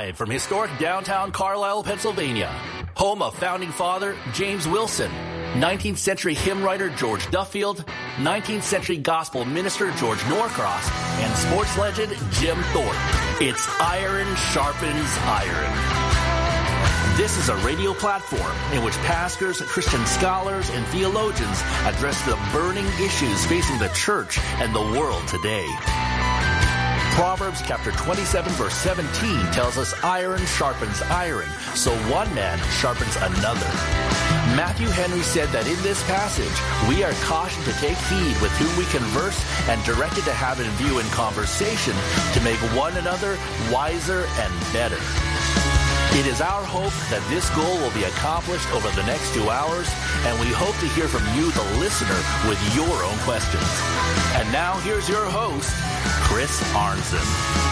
Live from historic downtown Carlisle, Pennsylvania, home of founding father James Wilson, 19th century hymn writer George Duffield, 19th century gospel minister George Norcross, and sports legend Jim Thorpe. It's Iron Sharpens Iron. This is a radio platform in which pastors, Christian scholars, and theologians address the burning issues facing the church and the world today. Proverbs chapter 27 verse 17 tells us iron sharpens iron, so one man sharpens another. Matthew Henry said that in this passage, we are cautioned to take heed with whom we converse and directed to have in view in conversation to make one another wiser and better. It is our hope that this goal will be accomplished over the next 2 hours, and we hope to hear from you, the listener, with your own questions. And now here's your host, Chris Arnzen.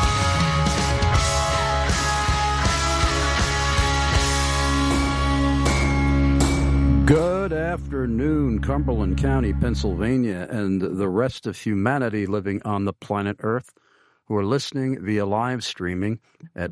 Good afternoon, Cumberland County, Pennsylvania, and the rest of humanity living on the planet Earth who are listening via live streaming at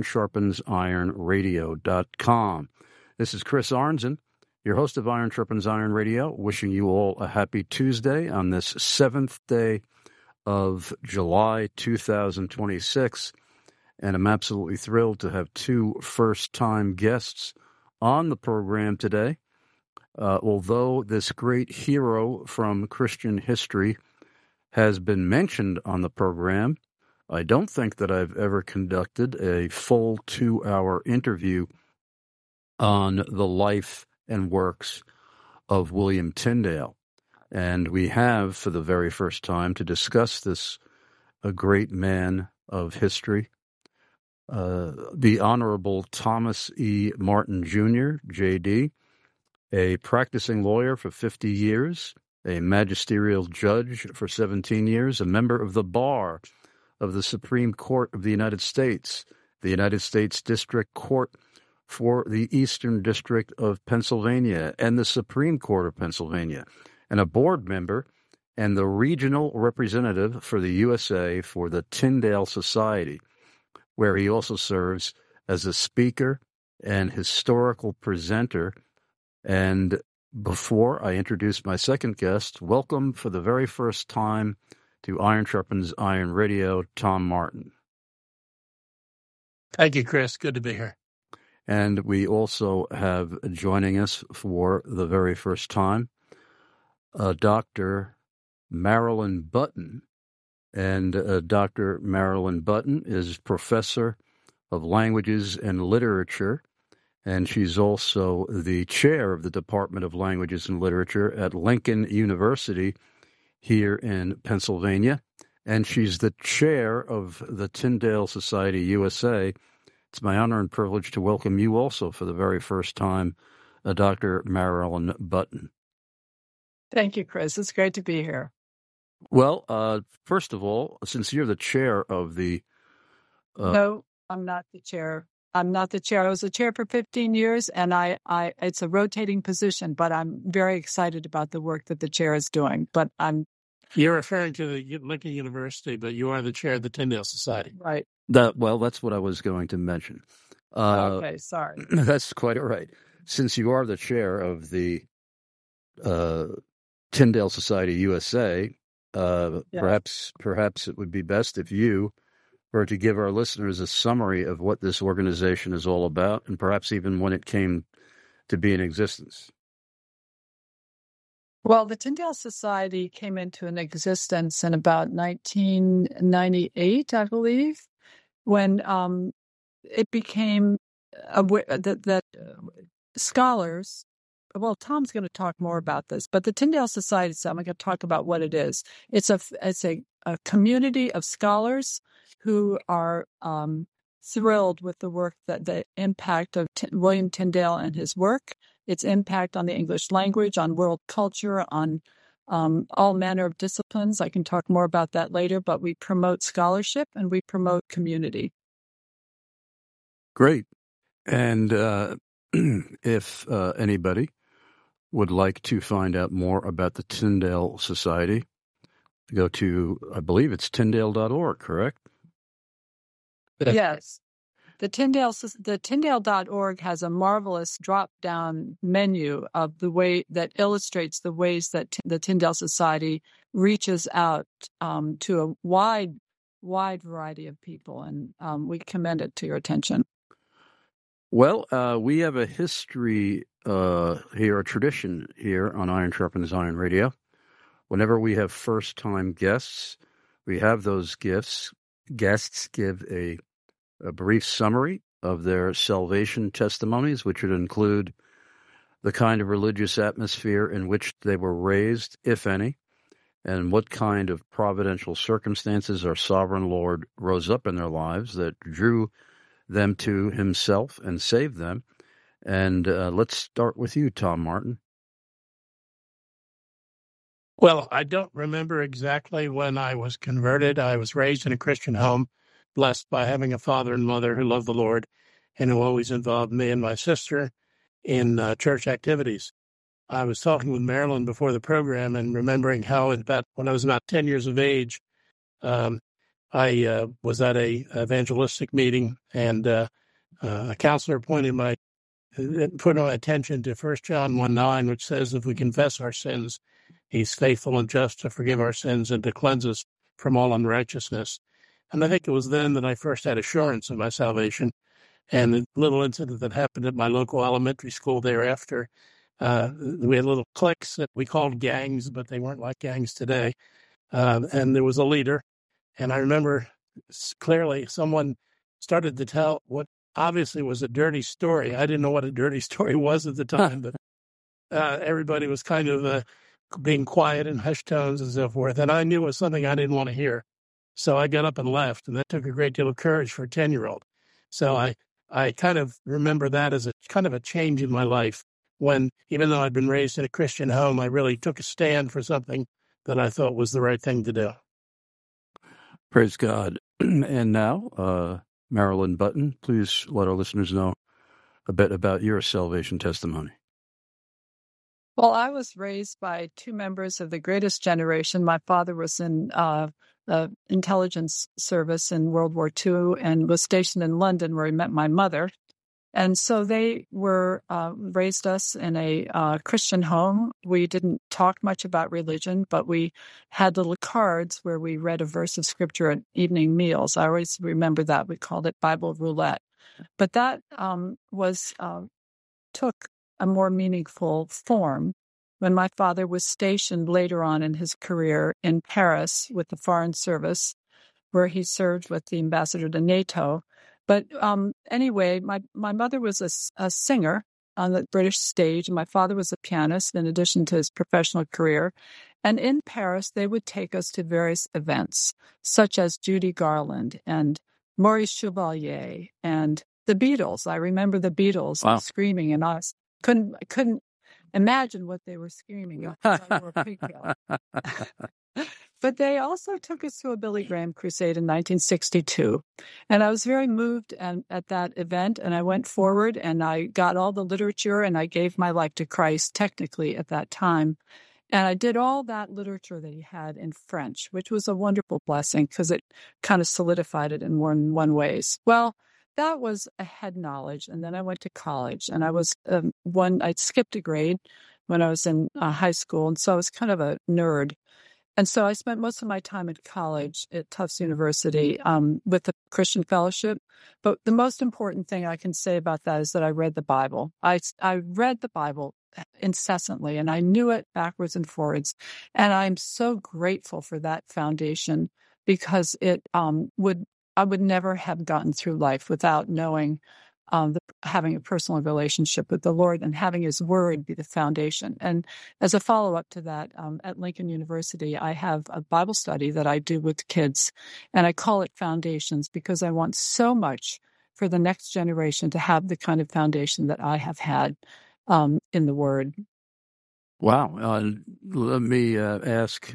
ironsharpensironradio.com. This is Chris Arnzen, your host of Iron Sharpens Iron Radio, wishing you all a happy Tuesday on this 7th day of July 2026. And I'm absolutely thrilled to have two first-time guests on the program today. Although this great hero from Christian history has been mentioned on the program, I don't think that I've ever conducted a full 2-hour interview on the life and works of William Tyndale. And we have, for the very first time, to discuss this a great man of history, the Honorable Thomas E. Martin, Jr., J.D., a practicing lawyer for 50 years, a magisterial judge for 17 years, a member of the bar of the Supreme Court of the United States District Court for the Eastern District of Pennsylvania, and the Supreme Court of Pennsylvania, and a board member and the regional representative for the USA for the Tyndale Society, where he also serves as a speaker and historical presenter. And before I introduce my second guest, welcome for the very first time to Iron Sharpens Iron Radio, Tom Martin. Thank you, Chris. Good to be here. And we also have joining us for the very first time, Dr. Marilyn Button. And Dr. Marilyn Button is professor of languages and literature, and she's also the chair of the Department of Languages and Literature at Lincoln University here in Pennsylvania, and she's the chair of the Tyndale Society USA. It's my honor and privilege to welcome you also for the very first time, Dr. Marilyn Button. Thank you, Chris. It's great to be here. Well, first of all, since you're the chair of the... No, I'm not the chair. I'm not the chair. I was the chair for 15 years, and I it's a rotating position, but I'm very excited about the work that the chair is doing. But You're referring to the Lincoln University, but you are the chair of the Tyndale Society. Right. Well, that's what I was going to mention. Okay, sorry. That's quite all right. Since you are the chair of the Tyndale Society USA, yes. Perhaps it would be best if you were to give our listeners a summary of what this organization is all about, and perhaps even when it came to be in existence. Well, the Tyndale Society came into an existence in about 1998, I believe, when it became that scholars. Well, Tom's going to talk more about this, but the Tyndale Society, so I'm going to talk about what it is. It's a community of scholars who are thrilled with the work, that the impact of William Tyndale and his work, its impact on the English language, on world culture, on all manner of disciplines. I can talk more about that later, but we promote scholarship and we promote community. Great. And if anybody would like to find out more about the Tyndale Society, go to, I believe it's tyndale.org, correct? Yes. The Tyndale.org has a marvelous drop-down menu of the way that illustrates the ways that the Tyndale Society reaches out to a wide variety of people, and we commend it to your attention. Well, we have a history here, a tradition here on Iron Sharpens Iron Radio. Whenever we have first-time guests, we have those guests give a brief summary of their salvation testimonies, which would include the kind of religious atmosphere in which they were raised, if any, and what kind of providential circumstances our sovereign Lord rose up in their lives that drew them to himself and saved them. And let's start with you, Tom Martin. Well, I don't remember exactly when I was converted. I was raised in a Christian home, blessed by having a father and mother who loved the Lord and who always involved me and my sister in church activities. I was talking with Marilyn before the program and remembering how when I was about 10 years of age, I was at a evangelistic meeting, and a counselor put my attention to 1 John 1:9, which says, if we confess our sins, he's faithful and just to forgive our sins and to cleanse us from all unrighteousness. And I think it was then that I first had assurance of my salvation. And a little incident that happened at my local elementary school thereafter, we had little cliques that we called gangs, but they weren't like gangs today. And there was a leader. And I remember clearly someone started to tell what obviously was a dirty story. I didn't know what a dirty story was at the time, but everybody was kind of being quiet in hushed tones and so forth. And I knew it was something I didn't want to hear. So I got up and left, and that took a great deal of courage for a 10-year-old. So I kind of remember that as a kind of a change in my life when, even though I'd been raised in a Christian home, I really took a stand for something that I thought was the right thing to do. Praise God. And now, Marilyn Button, please let our listeners know a bit about your salvation testimony. Well, I was raised by two members of the greatest generation. My father was in the intelligence service in World War II and was stationed in London, where he met my mother. And so they were raised us in a Christian home. We didn't talk much about religion, but we had little cards where we read a verse of scripture at evening meals. I always remember that. We called it Bible roulette. But that took a more meaningful form when my father was stationed later on in his career in Paris with the Foreign Service, where he served with the ambassador to NATO. But anyway, my mother was a singer on the British stage, and my father was a pianist in addition to his professional career. And in Paris, they would take us to various events, such as Judy Garland and Maurice Chevalier and the Beatles. I remember the Beatles screaming, and I couldn't imagine what they were screaming. I wore a pigtail. But they also took us to a Billy Graham crusade in 1962. And I was very moved at that event, and I went forward and I got all the literature and I gave my life to Christ technically at that time. And I did all that literature that he had in French, which was a wonderful blessing because it kind of solidified it in one ways. Well, that was a head knowledge. And then I went to college, and I was I skipped a grade when I was in high school. And so I was kind of a nerd. And so I spent most of my time at college at Tufts University with the Christian Fellowship. But the most important thing I can say about that is that I read the Bible. I read the Bible incessantly, and I knew it backwards and forwards. And I'm so grateful for that foundation because I would never have gotten through life without knowing having a personal relationship with the Lord and having his word be the foundation. And as a follow-up to that, at Lincoln University, I have a Bible study that I do with kids, and I call it Foundations because I want so much for the next generation to have the kind of foundation that I have had in the word. Wow. Let me ask,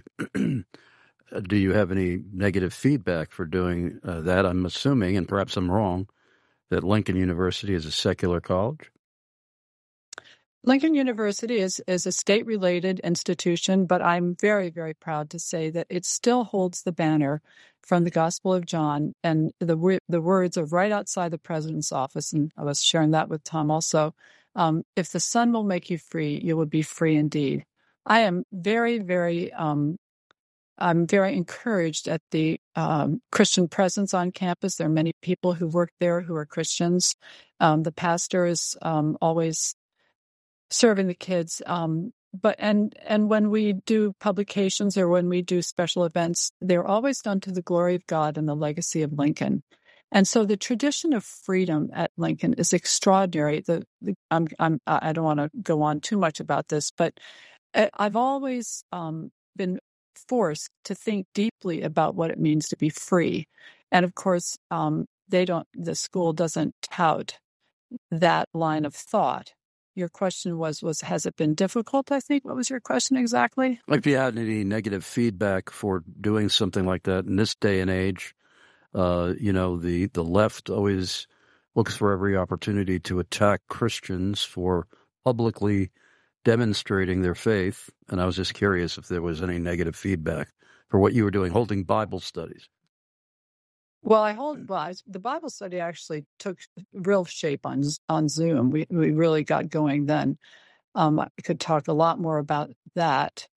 do you have any negative feedback for doing that? I'm assuming, and perhaps I'm wrong, that Lincoln University is a secular college? Lincoln University is a state-related institution, but I'm very, very proud to say that it still holds the banner from the Gospel of John, and the words are right outside the president's office, and I was sharing that with Tom also. If the Son will make you free, you will be free indeed. I am very, very I'm very encouraged at the Christian presence on campus. There are many people who work there who are Christians. The pastor is always serving the kids. But when we do publications or when we do special events, they're always done to the glory of God and the legacy of Lincoln. And so the tradition of freedom at Lincoln is extraordinary. I don't want to go on too much about this, but I've always been forced to think deeply about what it means to be free. And of course, the school doesn't tout that line of thought. Your question was has it been difficult, I think? What was your question exactly? If you had any negative feedback for doing something like that in this day and age, the left always looks for every opportunity to attack Christians for publicly demonstrating their faith. And I was just curious if there was any negative feedback for what you were doing, holding Bible studies. Well, the Bible study actually took real shape on Zoom. We really got going then. I could talk a lot more about that.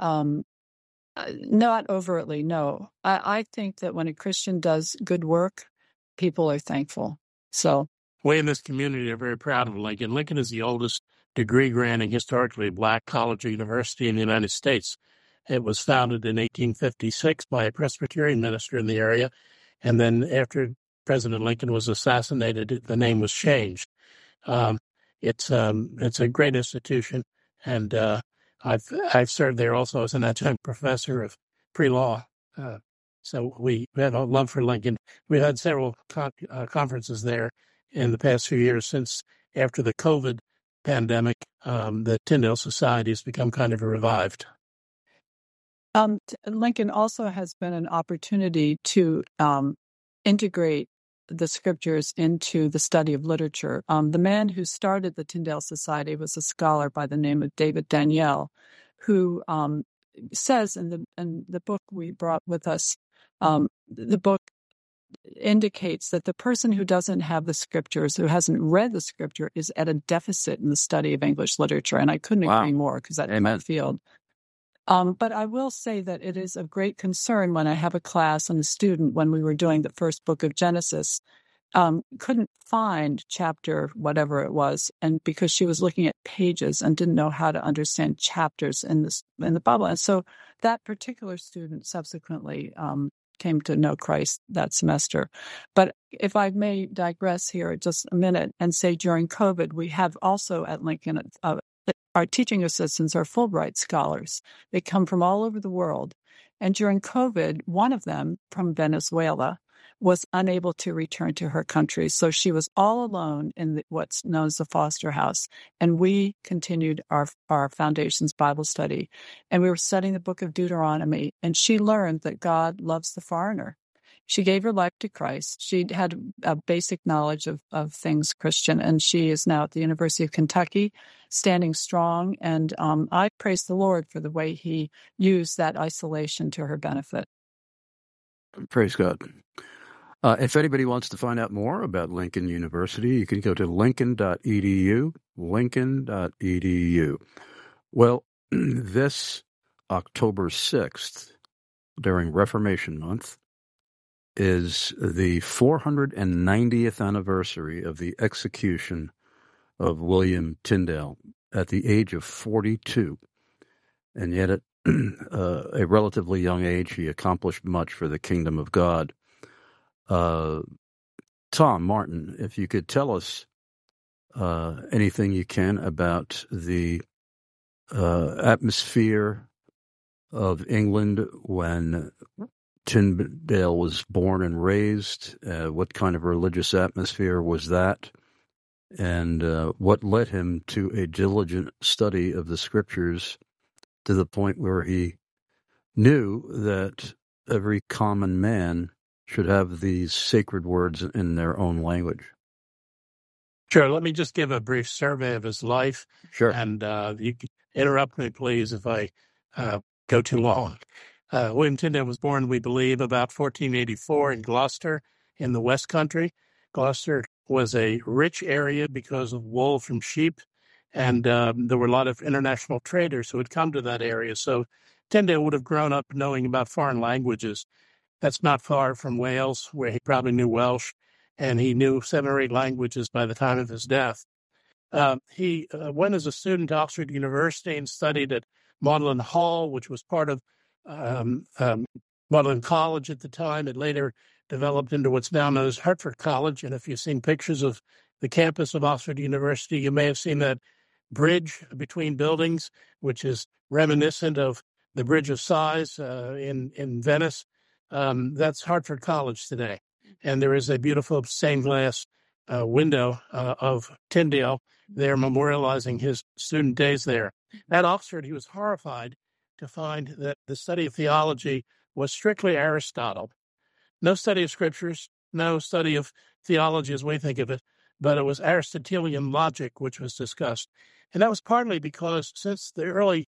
Not overtly, no. I think that when a Christian does good work, people are thankful. So we in this community are very proud of Lincoln. Lincoln is the oldest degree-granting historically black college or university in the United States. It was founded in 1856 by a Presbyterian minister in the area. And then after President Lincoln was assassinated, the name was changed. It's a great institution, and I've served there also as an adjunct professor of pre-law. So we had a love for Lincoln. We've had several conferences there in the past few years since after the COVID pandemic. The Tyndale Society has become kind of revived. Lincoln also has been an opportunity to integrate the scriptures into the study of literature. The man who started the Tyndale Society was a scholar by the name of David Daniel, who says in the book we brought with us, the book indicates that the person who doesn't have the scriptures, who hasn't read the scripture, is at a deficit in the study of English literature. And I couldn't agree more, because that's my field. But I will say that it is of great concern when I have a class and a student, when we were doing the first book of Genesis, couldn't find chapter whatever it was, and because she was looking at pages and didn't know how to understand chapters in the Bible. And so that particular student subsequently came to know Christ that semester. But if I may digress here just a minute and say, during COVID, we have also at Lincoln our teaching assistants are Fulbright scholars. They come from all over the world. And during COVID, one of them from Venezuela was unable to return to her country. So she was all alone in what's known as the foster house. And we continued our Foundations Bible study. And we were studying the book of Deuteronomy. And she learned that God loves the foreigner. She gave her life to Christ. She had a basic knowledge of things Christian, and she is now at the University of Kentucky, standing strong. And I praise the Lord for the way He used that isolation to her benefit. Praise God. If anybody wants to find out more about Lincoln University, you can go to lincoln.edu, lincoln.edu. Well, this October 6th, during Reformation Month, is the 490th anniversary of the execution of William Tyndale at the age of 42. And yet at a relatively young age, he accomplished much for the kingdom of God. Tom Martin, if you could tell us anything you can about the atmosphere of England when Tyndale was born and raised. What kind of religious atmosphere was that? And what led him to a diligent study of the scriptures to the point where he knew that every common man should have these sacred words in their own language? Sure. Let me just give a brief survey of his life. Sure. And you can interrupt me, please, if I go too long. William Tyndale was born, we believe, about 1484 in Gloucester in the West Country. Gloucester was a rich area because of wool from sheep, and there were a lot of international traders who had come to that area. So Tyndale would have grown up knowing about foreign languages. That's not far from Wales, where he probably knew Welsh, and he knew 7 or 8 languages by the time of his death. He went as a student to Oxford University and studied at Magdalen Hall, which was part of Magdalen College at the time. It later developed into what's now known as Hertford College. And if you've seen pictures of the campus of Oxford University, you may have seen that bridge between buildings, which is reminiscent of the Bridge of Sighs in Venice. That's Hertford College today. And there is a beautiful stained glass window of Tyndale there memorializing his student days there. At Oxford, he was horrified to find that the study of theology was strictly Aristotle. No study of scriptures, no study of theology as we think of it, but it was Aristotelian logic which was discussed. And that was partly because since the early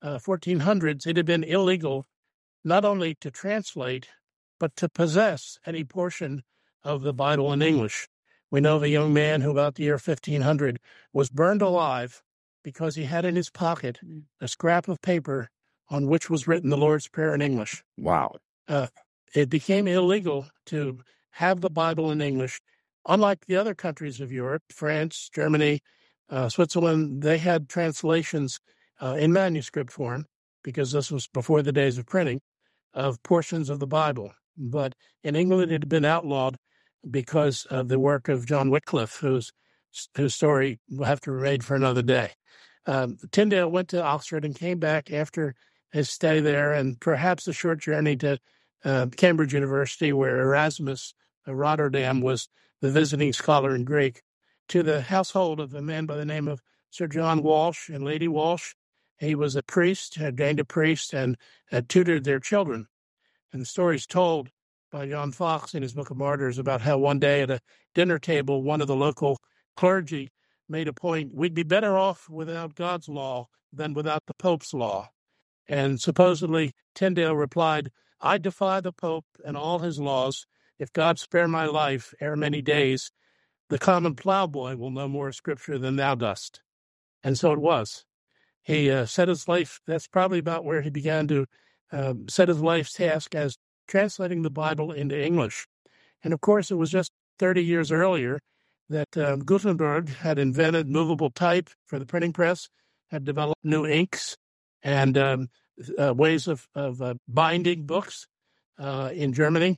1400s, it had been illegal not only to translate, but to possess any portion of the Bible in English. We know of a young man who about the year 1500 was burned alive because he had in his pocket a scrap of paper on which was written the Lord's Prayer in English. Wow. It became illegal to have the Bible in English. Unlike the other countries of Europe, France, Germany, Switzerland, they had translations in manuscript form, because this was before the days of printing, of portions of the Bible. But in England, it had been outlawed because of the work of John Wycliffe, whose story we'll have to read for another day. Tyndale went to Oxford and came back after his stay there, and perhaps a short journey to Cambridge University, where Erasmus of Rotterdam was the visiting scholar in Greek, to the household of a man by the name of Sir John Walsh and Lady Walsh. He was a priest, had gained a priest, and had tutored their children. And the story is told by John Foxe in his Book of Martyrs about how one day at a dinner table, one of the local clergy made a point, we'd be better off without God's law than without the Pope's law. And supposedly Tyndale replied, I defy the Pope and all his laws. If God spare my life ere many days, the common plowboy will know more scripture than thou dost. And so it was. He set his life, that's probably about where he began to set his life's task as translating the Bible into English. And of course, it was just 30 years earlier that Gutenberg had invented movable type for the printing press, had developed new inks and ways of binding books in Germany.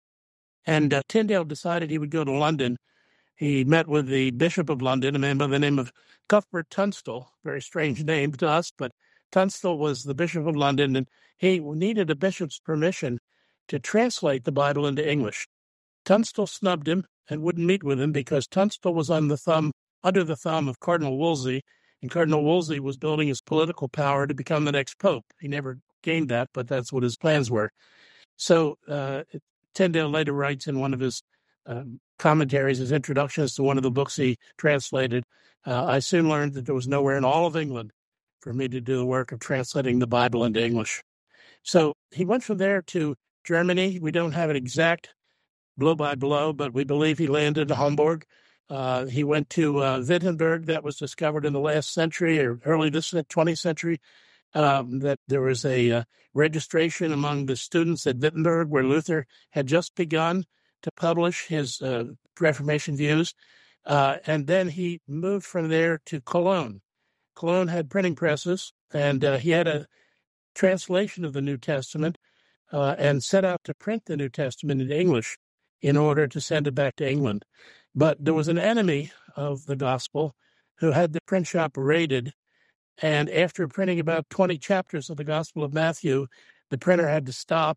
And Tyndale decided he would go to London. He met with the Bishop of London, a man by the name of Cuthbert Tunstall, very strange name to us, but Tunstall was the Bishop of London, and he needed a bishop's permission to translate the Bible into English. Tunstall snubbed him and wouldn't meet with him because Tunstall was under the thumb of Cardinal Wolsey, and Cardinal Wolsey was building his political power to become the next pope. He never gained that, but that's what his plans were. So Tyndale later writes in one of his commentaries, his introductions to one of the books he translated, I soon learned that there was nowhere in all of England for me to do the work of translating the Bible into English. So he went from there to Germany. We don't have an exact blow by blow, but we believe he landed in Hamburg. He went to Wittenberg. That was discovered in the last century or early this 20th century, that there was a registration among the students at Wittenberg where Luther had just begun to publish his Reformation views. And then he moved from there to Cologne. Cologne had printing presses, and he had a translation of the New Testament and set out to print the New Testament in English in order to send it back to England. But there was an enemy of the gospel who had the print shop raided, and after printing about 20 chapters of the Gospel of Matthew, the printer had to stop.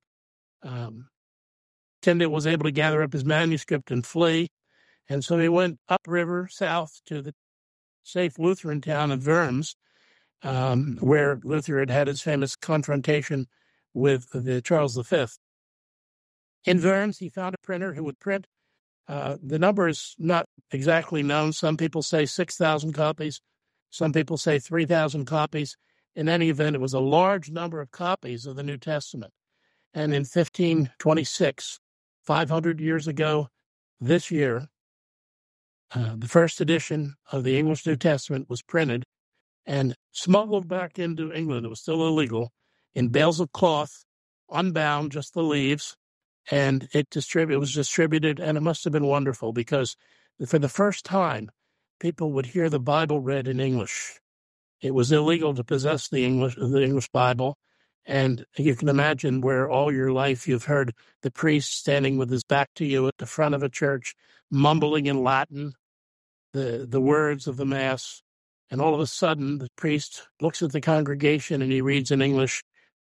Tyndale was able to gather up his manuscript and flee, and so he went upriver south to the safe Lutheran town of Worms, where Luther had had his famous confrontation with Charles V. In Worms, he found a printer who would print The number is not exactly known. Some people say 6,000 copies. Some people say 3,000 copies. In any event, it was a large number of copies of the New Testament. And in 1526, 500 years ago this year, the first edition of the English New Testament was printed and smuggled back into England. It was still illegal, in bales of cloth, unbound, just the leaves, and it was distributed, and it must have been wonderful because for the first time, people would hear the Bible read in English. It was illegal to possess the English Bible, and you can imagine where all your life you've heard the priest standing with his back to you at the front of a church, mumbling in Latin the words of the Mass, and all of a sudden the priest looks at the congregation and he reads in English,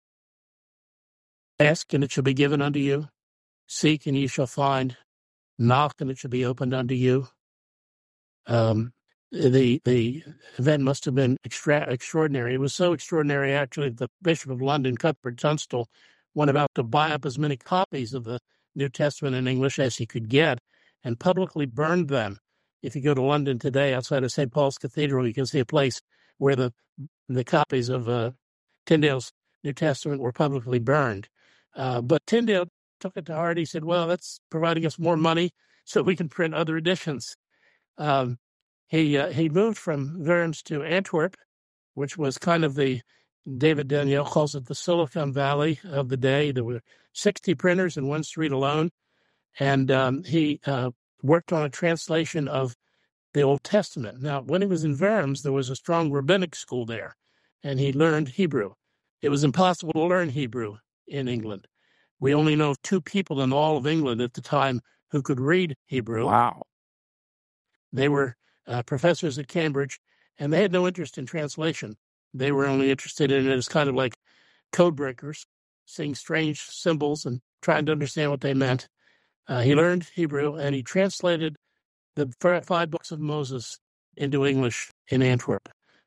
"Ask and it shall be given unto you. Seek and ye shall find. Knock and it shall be opened unto you." The event must have been extraordinary. It was so extraordinary, actually, that the Bishop of London, Cuthbert Tunstall, went about to buy up as many copies of the New Testament in English as he could get and publicly burned them. If you go to London today, outside of St. Paul's Cathedral, you can see a place where the copies of Tyndale's New Testament were publicly burned. But Tyndale took it to heart. He said, well, that's providing us more money so we can print other editions. He moved from Worms to Antwerp, which was kind of David Daniel calls it the Silicon Valley of the day. There were 60 printers in one street alone. And he worked on a translation of the Old Testament. Now, when he was in Worms, there was a strong rabbinic school there, and he learned Hebrew. It was impossible to learn Hebrew in England. We only know of 2 people in all of England at the time who could read Hebrew. Wow. They were professors at Cambridge, and they had no interest in translation. They were only interested in it as kind of like code breakers, seeing strange symbols and trying to understand what they meant. He learned Hebrew, and he translated the 5 books of Moses into English in Antwerp.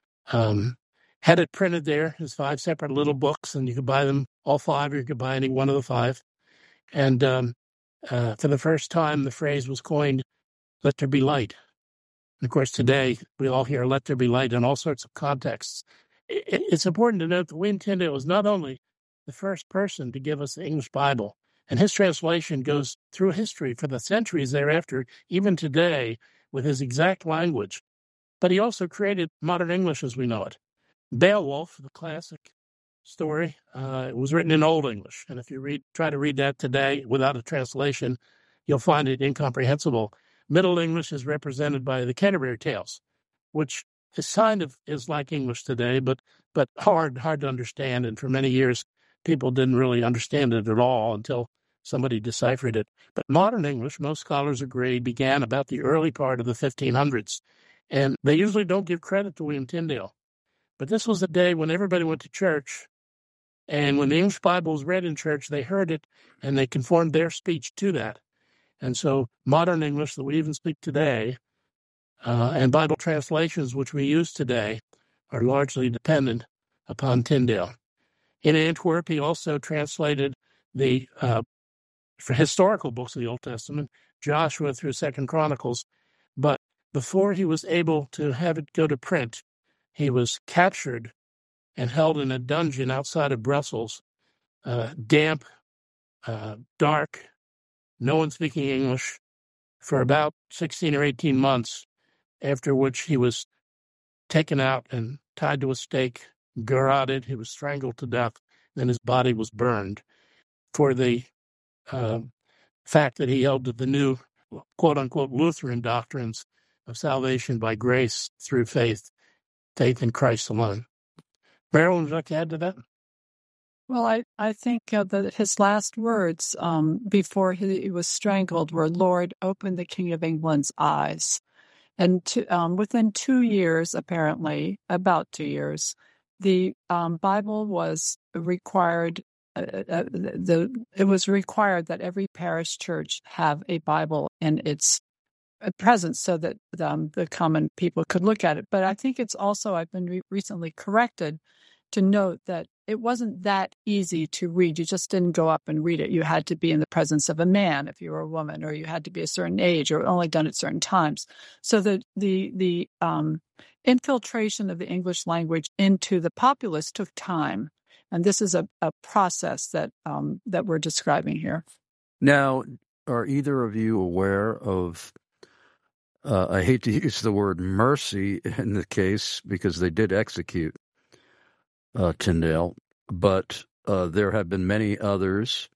Had it printed there as 5 separate little books, and you could buy them all 5, or you could buy any one of the 5. And for the first time, the phrase was coined, "Let there be light." And of course, today, we all hear "let there be light" in all sorts of contexts. It's important to note that William Tyndale was not only the first person to give us the English Bible, and his translation goes through history for the centuries thereafter, even today, with his exact language. But he also created modern English as we know it. Beowulf, the classic story, it was written in Old English. And if you try to read that today without a translation, you'll find it incomprehensible. Middle English is represented by the Canterbury Tales, which is like English today, but hard to understand. And for many years, people didn't really understand it at all until somebody deciphered it. But modern English, most scholars agree, began about the early part of the 1500s. And they usually don't give credit to William Tyndale. But this was a day when everybody went to church. And when the English Bible was read in church, they heard it and they conformed their speech to that. And so modern English that we even speak today and Bible translations which we use today are largely dependent upon Tyndale. In Antwerp, he also translated the historical books of the Old Testament, Joshua through 2nd Chronicles. But before he was able to have it go to print, he was captured and held in a dungeon outside of Brussels, damp, dark, no one speaking English, for about 16 or 18 months, after which he was taken out and tied to a stake, garroted, he was strangled to death, then his body was burned for the fact that he held to the new, quote-unquote, Lutheran doctrines of salvation by grace through faith in Christ alone. Marilyn, would you like to add to that? Well, I think that his last words before he was strangled were, "Lord, open the King of England's eyes." And within 2 years, apparently, about 2 years, the Bible was required. It was required that every parish church have a Bible in its presence so that the common people could look at it. But I think it's also, I've been recently corrected to note that it wasn't that easy to read. You just didn't go up and read it. You had to be in the presence of a man if you were a woman, or you had to be a certain age, or only done at certain times. So the infiltration of the English language into the populace took time, and this is a process that we're describing here. Now, are either of you aware of? I hate to use the word mercy in the case because they did execute Tyndale, but there have been many others.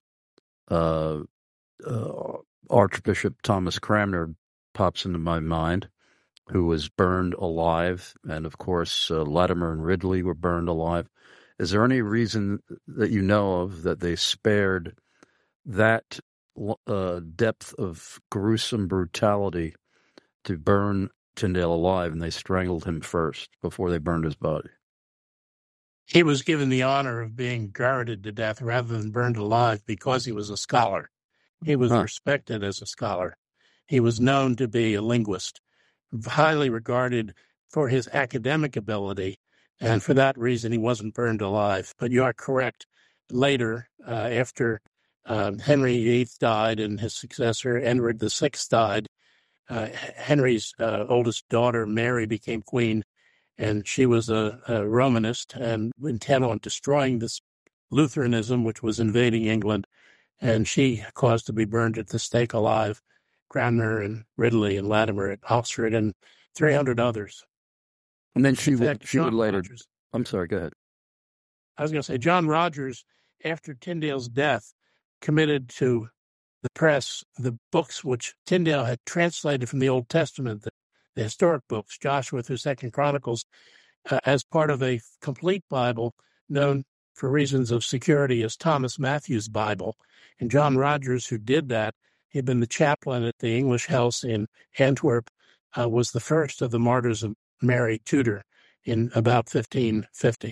Archbishop Thomas Cranmer pops into my mind, who was burned alive, and of course Latimer and Ridley were burned alive. Is there any reason that you know of that they spared that depth of gruesome brutality to burn Tyndale alive, and they strangled him first before they burned his body? He was given the honor of being garroted to death rather than burned alive because he was a scholar. He was respected as a scholar. He was known to be a linguist, highly regarded for his academic ability, and for that reason he wasn't burned alive. But you are correct. Later, after Henry VIII died and his successor, Edward VI, died, Henry's oldest daughter, Mary, became queen, and she was a Romanist and intent on destroying this Lutheranism, which was invading England, and she caused to be burned at the stake alive, Cranmer and Ridley and Latimer at Oxford and 300 others. And then she would later... Rogers, I'm sorry, go ahead. I was going to say, John Rogers, after Tyndale's death, committed to the press the books which Tyndale had translated from the Old Testament, the historic books, Joshua through 2nd Chronicles, as part of a complete Bible known for reasons of security as Thomas Matthew's Bible. And John Rogers, who did that, he'd been the chaplain at the English house in Antwerp, was the first of the martyrs of Mary Tudor in about 1550.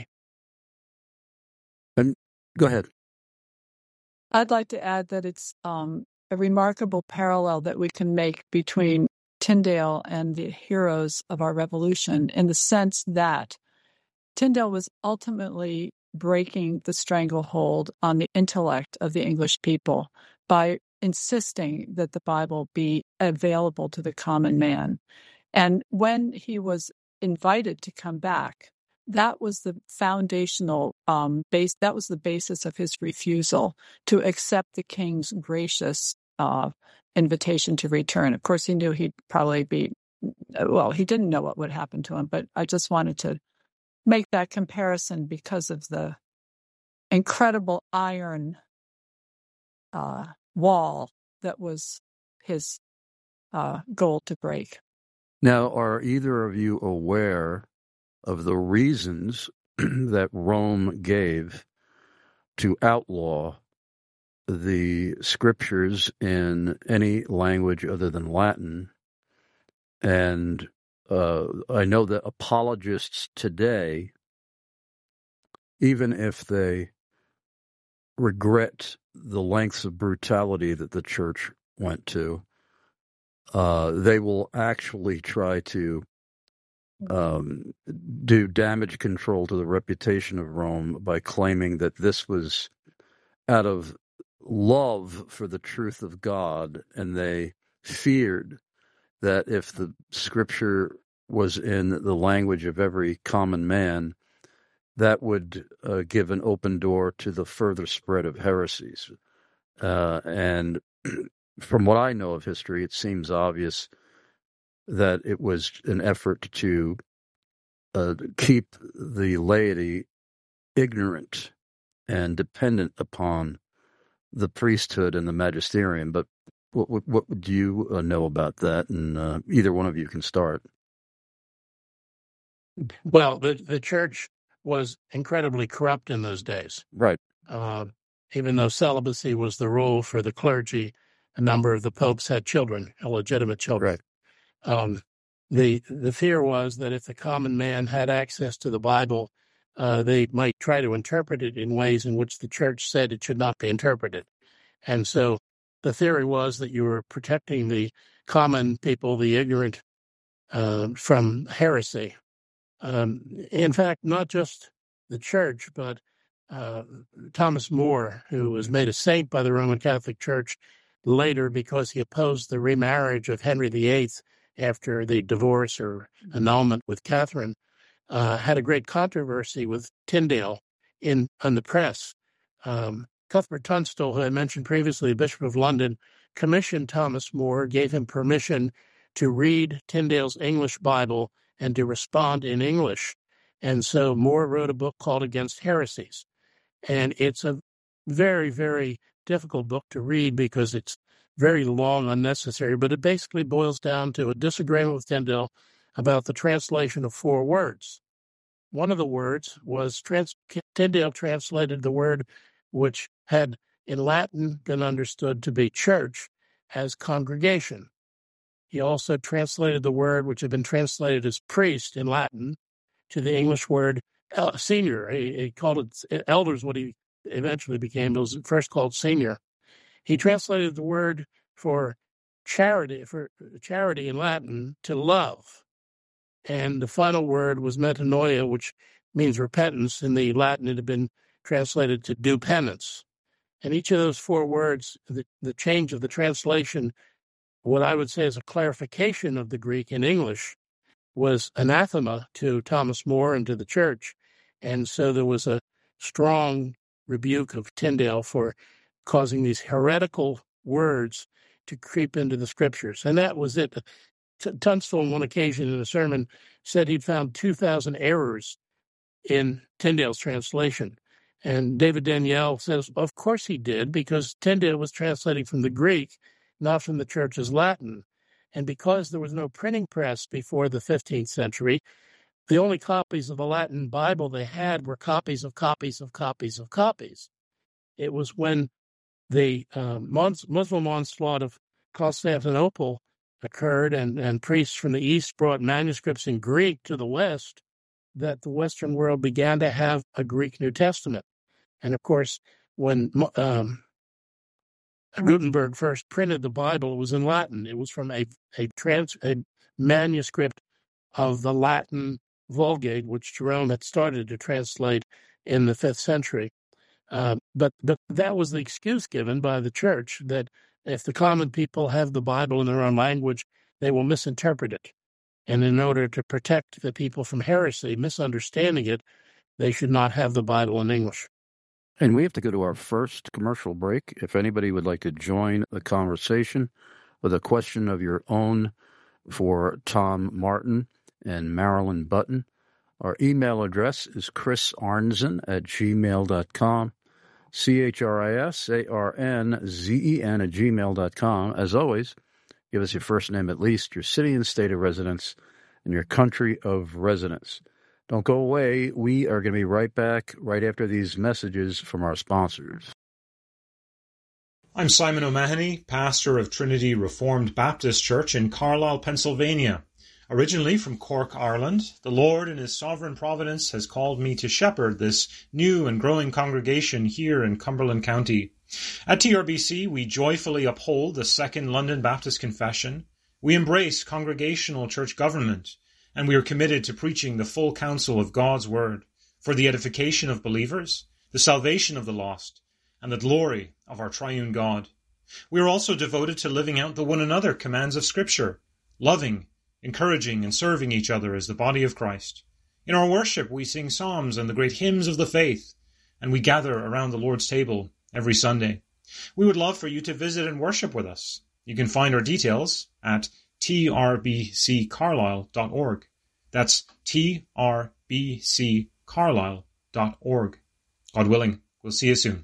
And go ahead. I'd like to add that it's a remarkable parallel that we can make between Tyndale and the heroes of our revolution, in the sense that Tyndale was ultimately breaking the stranglehold on the intellect of the English people by insisting that the Bible be available to the common man. And when he was invited to come back, that was the foundational base. That was the basis of his refusal to accept the king's gracious invitation to return. Of course, he knew he'd probably be, well, he didn't know what would happen to him, but I just wanted to make that comparison because of the incredible iron wall that was his goal to break. Now, are either of you aware of the reasons that Rome gave to outlaw the scriptures in any language other than Latin? And I know that apologists today, even if they regret the lengths of brutality that the church went to, they will actually try to do damage control to the reputation of Rome by claiming that this was out of love for the truth of God, and they feared that if the scripture was in the language of every common man, that would give an open door to the further spread of heresies. And from what I know of history, it seems obvious that it was an effort to keep the laity ignorant and dependent upon the priesthood and the magisterium. But what would you know about that? And either one of you can start. Well, the church was incredibly corrupt in those days. Right. Even though celibacy was the rule for the clergy, a number of the popes had children, illegitimate children. Right. The fear was that if the common man had access to the Bible, they might try to interpret it in ways in which the church said it should not be interpreted. And so the theory was that you were protecting the common people, the ignorant, from heresy. In fact, not just the church, but Thomas More, who was made a saint by the Roman Catholic Church later because he opposed the remarriage of Henry VIII after the divorce or annulment with Catherine, had a great controversy with Tyndale in the press. Cuthbert Tunstall, who I mentioned previously, Bishop of London, commissioned Thomas More, gave him permission to read Tyndale's English Bible and to respond in English. And so More wrote a book called Against Heresies. And it's a very, very difficult book to read because it's very long, unnecessary, but it basically boils down to a disagreement with Tyndale about the translation of 4 words. One of the words was Tyndale translated the word which had in Latin been understood to be church as congregation. He also translated the word which had been translated as priest in Latin to the English word senior. He called it elders, what he eventually became. It was first called senior. He translated the word for charity in Latin to love. And the final word was metanoia, which means repentance. In the Latin, it had been translated to do penance. And each of those 4 words, the change of the translation, what I would say is a clarification of the Greek in English, was anathema to Thomas More and to the church. And so there was a strong rebuke of Tyndale for causing these heretical words to creep into the scriptures. And that was it. Tunstall, on one occasion in a sermon, said he'd found 2,000 errors in Tyndale's translation. And David Daniel says, of course he did, because Tyndale was translating from the Greek, not from the church's Latin. And because there was no printing press before the 15th century, the only copies of the Latin Bible they had were copies of copies of copies of copies. It was when the Muslim onslaught of Constantinople occurred and priests from the East brought manuscripts in Greek to the West that the Western world began to have a Greek New Testament. And of course, when Gutenberg first printed the Bible, it was in Latin. It was from a manuscript of the Latin Vulgate, which Jerome had started to translate in the 5th century. But that was the excuse given by the church, that if the common people have the Bible in their own language, they will misinterpret it. And in order to protect the people from heresy, misunderstanding it, they should not have the Bible in English. And we have to go to our first commercial break. If anybody would like to join the conversation with a question of your own for Tom Martin and Marilyn Button, our email address is chrisarnzen@gmail.com, CHRISARNZEN@gmail.com. As always, give us your first name at least, your city and state of residence, and your country of residence. Don't go away. We are going to be right back right after these messages from our sponsors. I'm Simon O'Mahony, pastor of Trinity Reformed Baptist Church in Carlisle, Pennsylvania. Originally from Cork, Ireland, the Lord in His sovereign providence has called me to shepherd this new and growing congregation here in Cumberland County. At TRBC, we joyfully uphold the Second London Baptist Confession. We embrace congregational church government, and we are committed to preaching the full counsel of God's Word for the edification of believers, the salvation of the lost, and the glory of our triune God. We are also devoted to living out the one another commands of Scripture, loving, encouraging, and serving each other as the body of Christ. In our worship, we sing psalms and the great hymns of the faith, and we gather around the Lord's table every Sunday. We would love for you to visit and worship with us. You can find our details at trbccarlisle.org. That's trbccarlisle.org. God willing, we'll see you soon.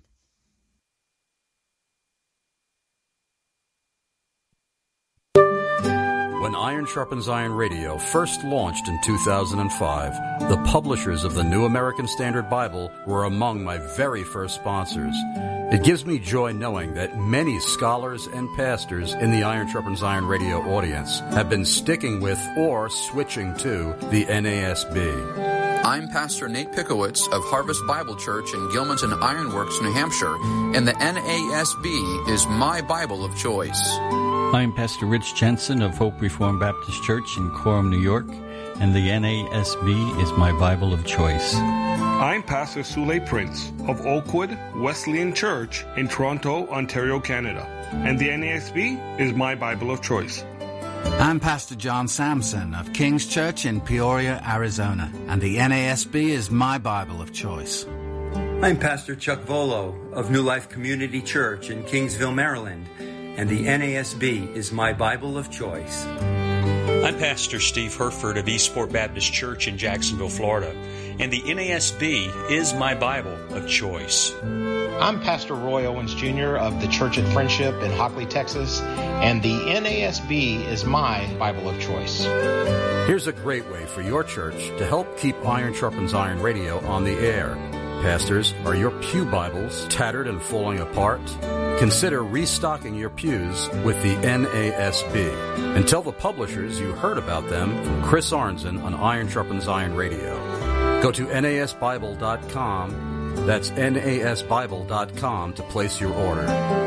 When Iron Sharpens Iron Radio first launched in 2005, the publishers of the New American Standard Bible were among my very first sponsors. It gives me joy knowing that many scholars and pastors in the Iron Sharpens Iron Radio audience have been sticking with or switching to the NASB. I'm Pastor Nate Pickowitz of Harvest Bible Church in Gilmanton Ironworks, New Hampshire, and the NASB is my Bible of choice. I'm Pastor Rich Jensen of Hope Reformed Baptist Church in Coram, New York, and the NASB is my Bible of choice. I'm Pastor Sule Prince of Oakwood Wesleyan Church in Toronto, Ontario, Canada, and the NASB is my Bible of choice. I'm Pastor John Sampson of King's Church in Peoria, Arizona, and the NASB is my Bible of choice. I'm Pastor Chuck Volo of New Life Community Church in Kingsville, Maryland, and the NASB is my Bible of choice. I'm Pastor Steve Herford of Eastport Baptist Church in Jacksonville, Florida, and the NASB is my Bible of choice. I'm Pastor Roy Owens Jr. of the Church at Friendship in Hockley, Texas, and the NASB is my Bible of choice. Here's a great way for your church to help keep Iron Sharpens Iron Radio on the air. Pastors, are your pew Bibles tattered and falling apart? Consider restocking your pews with the NASB. And tell the publishers you heard about them from Chris Arnzen on Iron Sharpens Iron Radio. Go to nasbible.com. That's nasbible.com to place your order.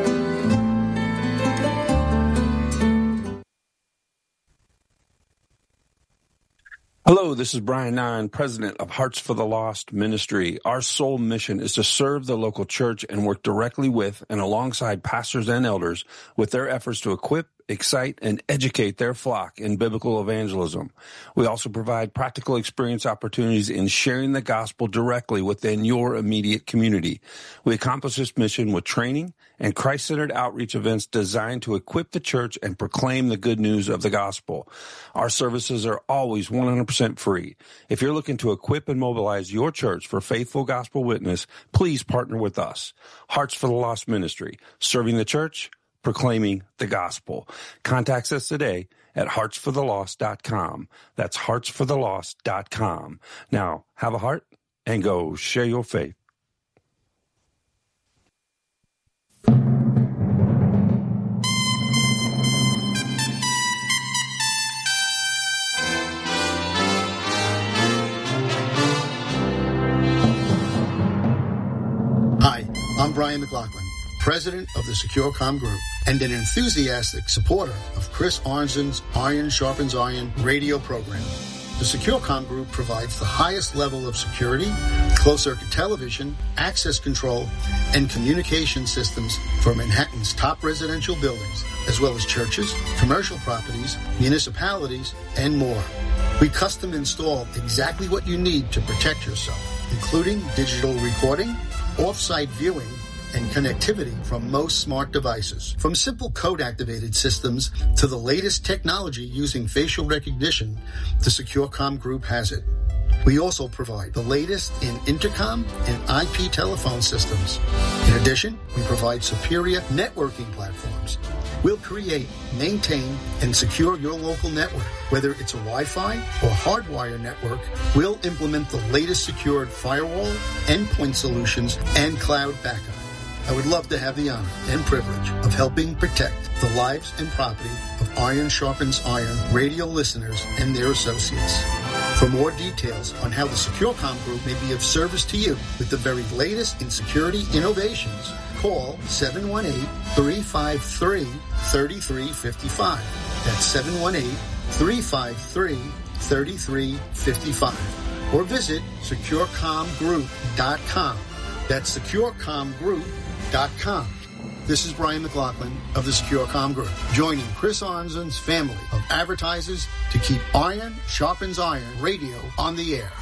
Hello, this is Brian Nine, president of Hearts for the Lost Ministry. Our sole mission is to serve the local church and work directly with and alongside pastors and elders with their efforts to equip, excite, and educate their flock in biblical evangelism. We also provide practical experience opportunities in sharing the gospel directly within your immediate community. We accomplish this mission with training and Christ-centered outreach events designed to equip the church and proclaim the good news of the gospel. Our services are always 100% free. If you're looking to equip and mobilize your church for faithful gospel witness, please partner with us. Hearts for the Lost Ministry, serving the church, proclaiming the gospel. Contact us today at heartsforthelost.com. That's heartsforthelost.com. Now, have a heart and go share your faith. Hi, I'm Brian McLaughlin, president of the SecureCom Group and an enthusiastic supporter of Chris Arnzen's Iron Sharpens Iron radio program. The SecureCom Group provides the highest level of security, closed-circuit television, access control, and communication systems for Manhattan's top residential buildings, as well as churches, commercial properties, municipalities, and more. We custom install exactly what you need to protect yourself, including digital recording, off-site viewing, and connectivity from most smart devices. From simple code-activated systems to the latest technology using facial recognition, the SecureCom Group has it. We also provide the latest in intercom and IP telephone systems. In addition, we provide superior networking platforms. We'll create, maintain, and secure your local network. Whether it's a Wi-Fi or hardwire network, we'll implement the latest secured firewall, endpoint solutions, and cloud backup. I would love to have the honor and privilege of helping protect the lives and property of Iron Sharpens Iron radio listeners and their associates. For more details on how the SecureCom Group may be of service to you with the very latest in security innovations, call 718-353-3355. That's 718-353-3355. Or visit securecomgroup.com. That's securecomgroup.com. This is Brian McLaughlin of the SecureCom Group, joining Chris Arnzen's family of advertisers to keep Iron Sharpens Iron radio on the air.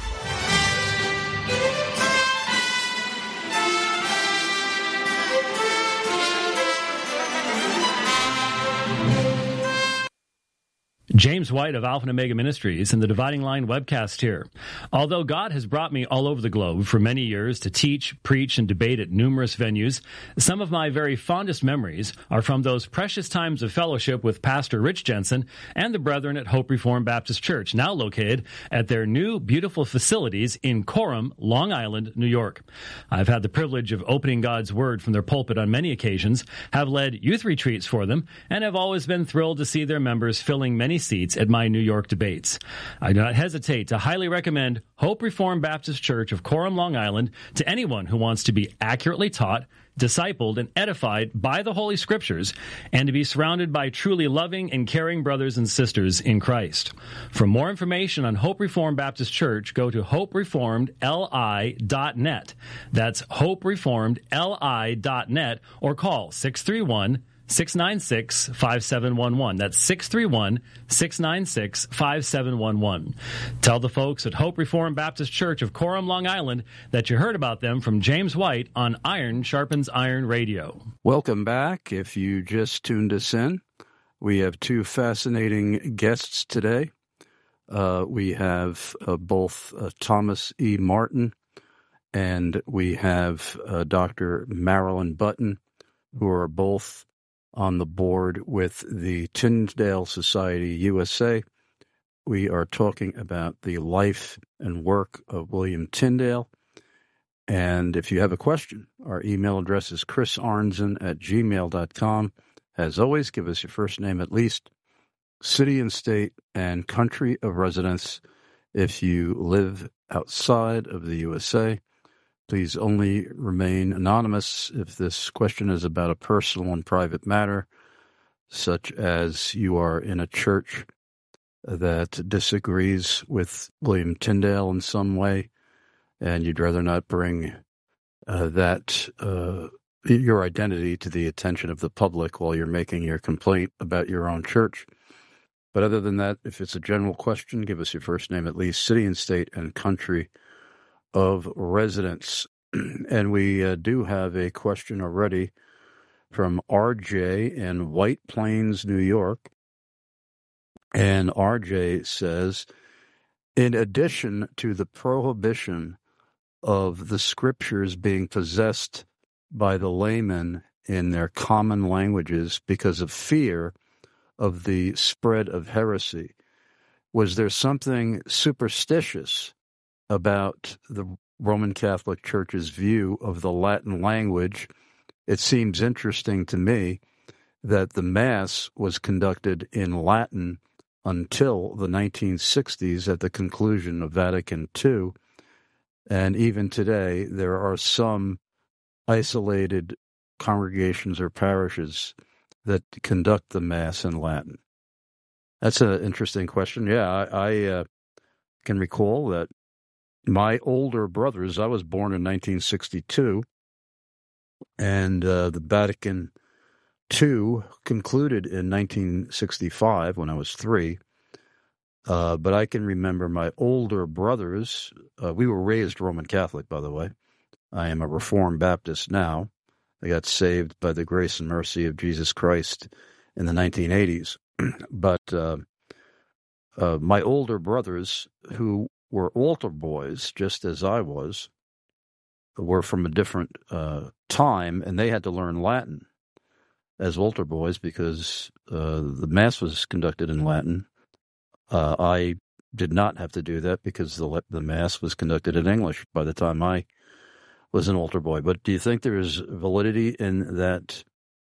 James White of Alpha and Omega Ministries and the Dividing Line webcast here. Although God has brought me all over the globe for many years to teach, preach, and debate at numerous venues, some of my very fondest memories are from those precious times of fellowship with Pastor Rich Jensen and the brethren at Hope Reformed Baptist Church, now located at their new beautiful facilities in Coram, Long Island, New York. I've had the privilege of opening God's Word from their pulpit on many occasions, have led youth retreats for them, and have always been thrilled to see their members filling many seats at my New York debates. I do not hesitate to highly recommend Hope Reformed Baptist Church of Coram, Long Island to anyone who wants to be accurately taught, discipled, and edified by the Holy Scriptures, and to be surrounded by truly loving and caring brothers and sisters in Christ. For more information on Hope Reformed Baptist Church, go to hopereformedli.net. That's hopereformedli.net, or call 631-696-5711. That's 631-696-5711. Tell the folks at Hope Reformed Baptist Church of Coram, Long Island, that you heard about them from James White on Iron Sharpens Iron Radio. Welcome back. If you just tuned us in, we have two fascinating guests today. We have both Thomas E. Martin and we have Dr. Marilyn Button, who are both on the board with the Tyndale Society USA. We are talking about the life and work of William Tyndale. And if you have a question, our email address is chrisarnzen@gmail.com. As always, give us your first name at least, city and state, and country of residence. If you live outside of the USA, please only remain anonymous if this question is about a personal and private matter, such as you are in a church that disagrees with William Tyndale in some way, and you'd rather not bring your identity to the attention of the public while you're making your complaint about your own church. But other than that, if it's a general question, give us your first name at least, city and state, and country of residence. And we do have a question already from RJ in White Plains, New York. And RJ says, in addition to the prohibition of the scriptures being possessed by the laymen in their common languages because of fear of the spread of heresy, was there something superstitious about the Roman Catholic Church's view of the Latin language? It seems interesting to me that the Mass was conducted in Latin until the 1960s at the conclusion of Vatican II. And even today, there are some isolated congregations or parishes that conduct the Mass in Latin. That's an interesting question. Yeah, I can recall that my older brothers, I was born in 1962, and the Vatican II concluded in 1965 when I was 3. But I can remember my older brothers. We were raised Roman Catholic, by the way. I am a Reformed Baptist now. I got saved by the grace and mercy of Jesus Christ in the 1980s. But my older brothers, who were altar boys, just as I was, were from a different time, and they had to learn Latin as altar boys because the Mass was conducted in Latin. I did not have to do that because the Mass was conducted in English by the time I was an altar boy. But do you think there is validity in that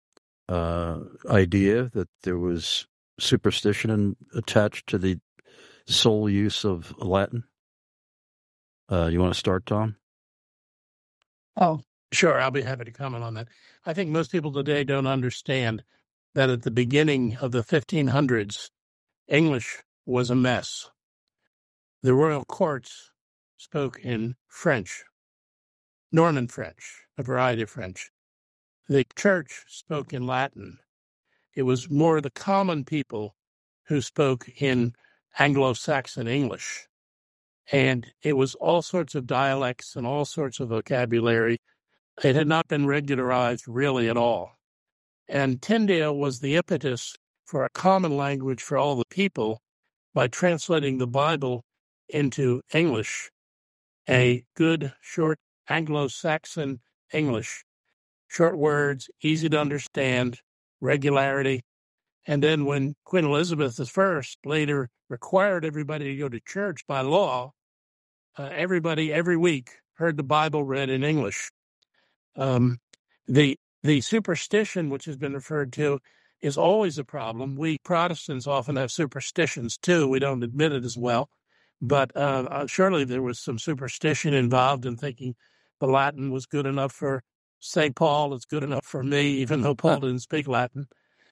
idea that there was superstition attached to the sole use of Latin? You want to start, Tom? Oh, sure. I'll be happy to comment on that. I think most people today don't understand that at the beginning of the 1500s, English was a mess. The royal courts spoke in French, Norman French, a variety of French. The church spoke in Latin. It was more the common people who spoke in Anglo-Saxon English. And it was all sorts of dialects and all sorts of vocabulary. It had not been regularized really at all. And Tyndale was the impetus for a common language for all the people by translating the Bible into English, a good, short Anglo-Saxon English. Short words, easy to understand, regularity. And then when Queen Elizabeth I later required everybody to go to church by law, everybody every week heard the Bible read in English. The superstition, which has been referred to, is always a problem. We Protestants often have superstitions too. We don't admit it as well. But surely there was some superstition involved in thinking the Latin was good enough for St. Paul is good enough for me, even though Paul didn't speak Latin.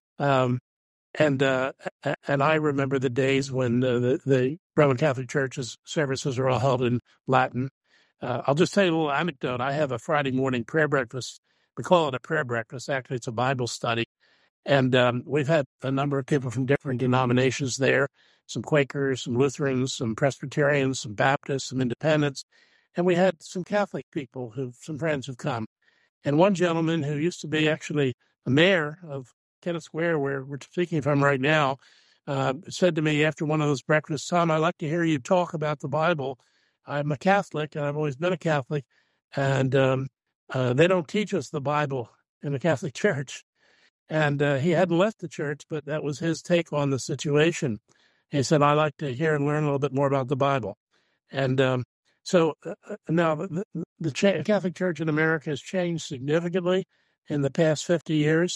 And I remember the days when the Roman Catholic Church's services are all held in Latin. I'll just tell you a little anecdote. I have a Friday morning prayer breakfast. We call it a prayer breakfast. Actually, it's a Bible study. And we've had a number of people from different denominations there, some Quakers, some Lutherans, some Presbyterians, some Baptists, some Independents. And we had some Catholic people, some friends who've come. And one gentleman who used to be actually a mayor of Kennett Square, where we're speaking from right now, said to me after one of those breakfasts, "Tom, I'd like to hear you talk about the Bible. I'm a Catholic, and I've always been a Catholic, and they don't teach us the Bible in the Catholic Church." And he hadn't left the church, but that was his take on the situation. He said, "I'd like to hear and learn a little bit more about the Bible." And so now the Catholic Church in America has changed significantly in the past 50 years.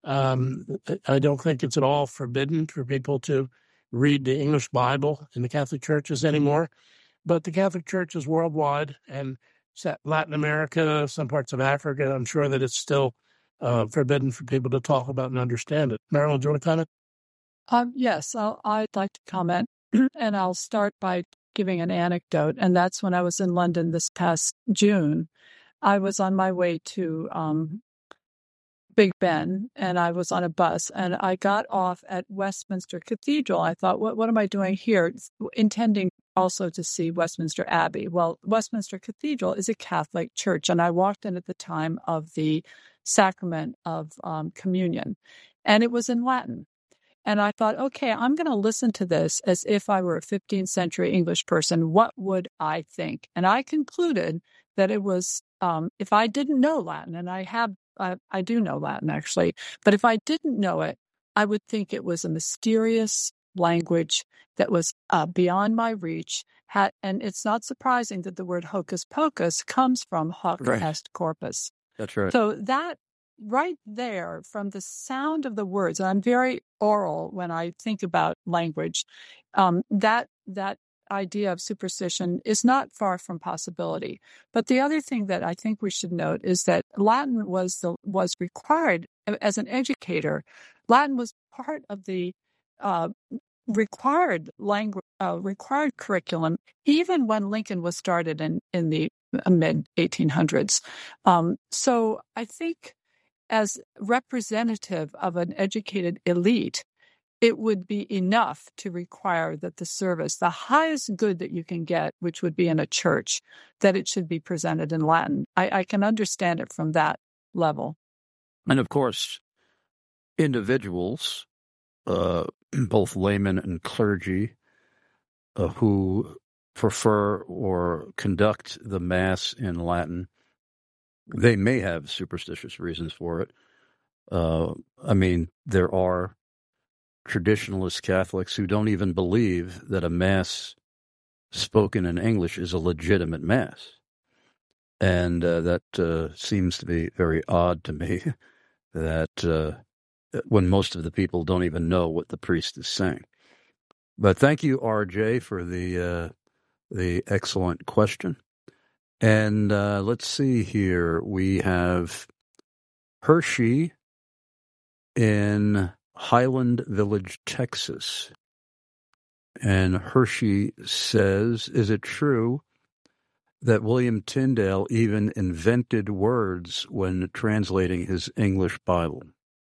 I don't think it's at all forbidden for people to read the English Bible in the Catholic churches anymore. But the Catholic Church is worldwide, and Latin America, some parts of Africa, I'm sure that it's still forbidden for people to talk about and understand it. Marilyn, do you want to comment? Yes, I'd like to comment, and I'll start by giving an anecdote, and that's when I was in London this past June. I was on my way to Big Ben, and I was on a bus, and I got off at Westminster Cathedral. I thought, what am I doing here? Intending also to see Westminster Abbey. Well, Westminster Cathedral is a Catholic church, and I walked in at the time of the sacrament of communion, and it was in Latin. And I thought, okay, I'm going to listen to this as if I were a 15th century English person. What would I think? And I concluded that it was, if I didn't know Latin, and I do know Latin actually, but if I didn't know it, I would think it was a mysterious language that was beyond my reach. And it's not surprising that the word hocus pocus comes from hoc est corpus. That's right. So that right there, from the sound of the words, and I'm very oral when I think about language, that idea of superstition is not far from possibility. But the other thing that I think we should note is that Latin was required as an educator. Latin was part of the required curriculum, even when Lincoln was started in the mid 1800s. So I think, as representative of an educated elite, it would be enough to require that the service, the highest good that you can get, which would be in a church, that it should be presented in Latin. I can understand it from that level. And of course, individuals, both laymen and clergy, who prefer or conduct the Mass in Latin, they may have superstitious reasons for it. I mean, there are traditionalist Catholics who don't even believe that a Mass spoken in English is a legitimate Mass. And that seems to be very odd to me, that when most of the people don't even know what the priest is saying. But thank you, RJ, for the excellent question. And let's see here. We have Hershey in Highland Village, Texas. And Hershey says, is it true that William Tyndale even invented words when translating his English Bible?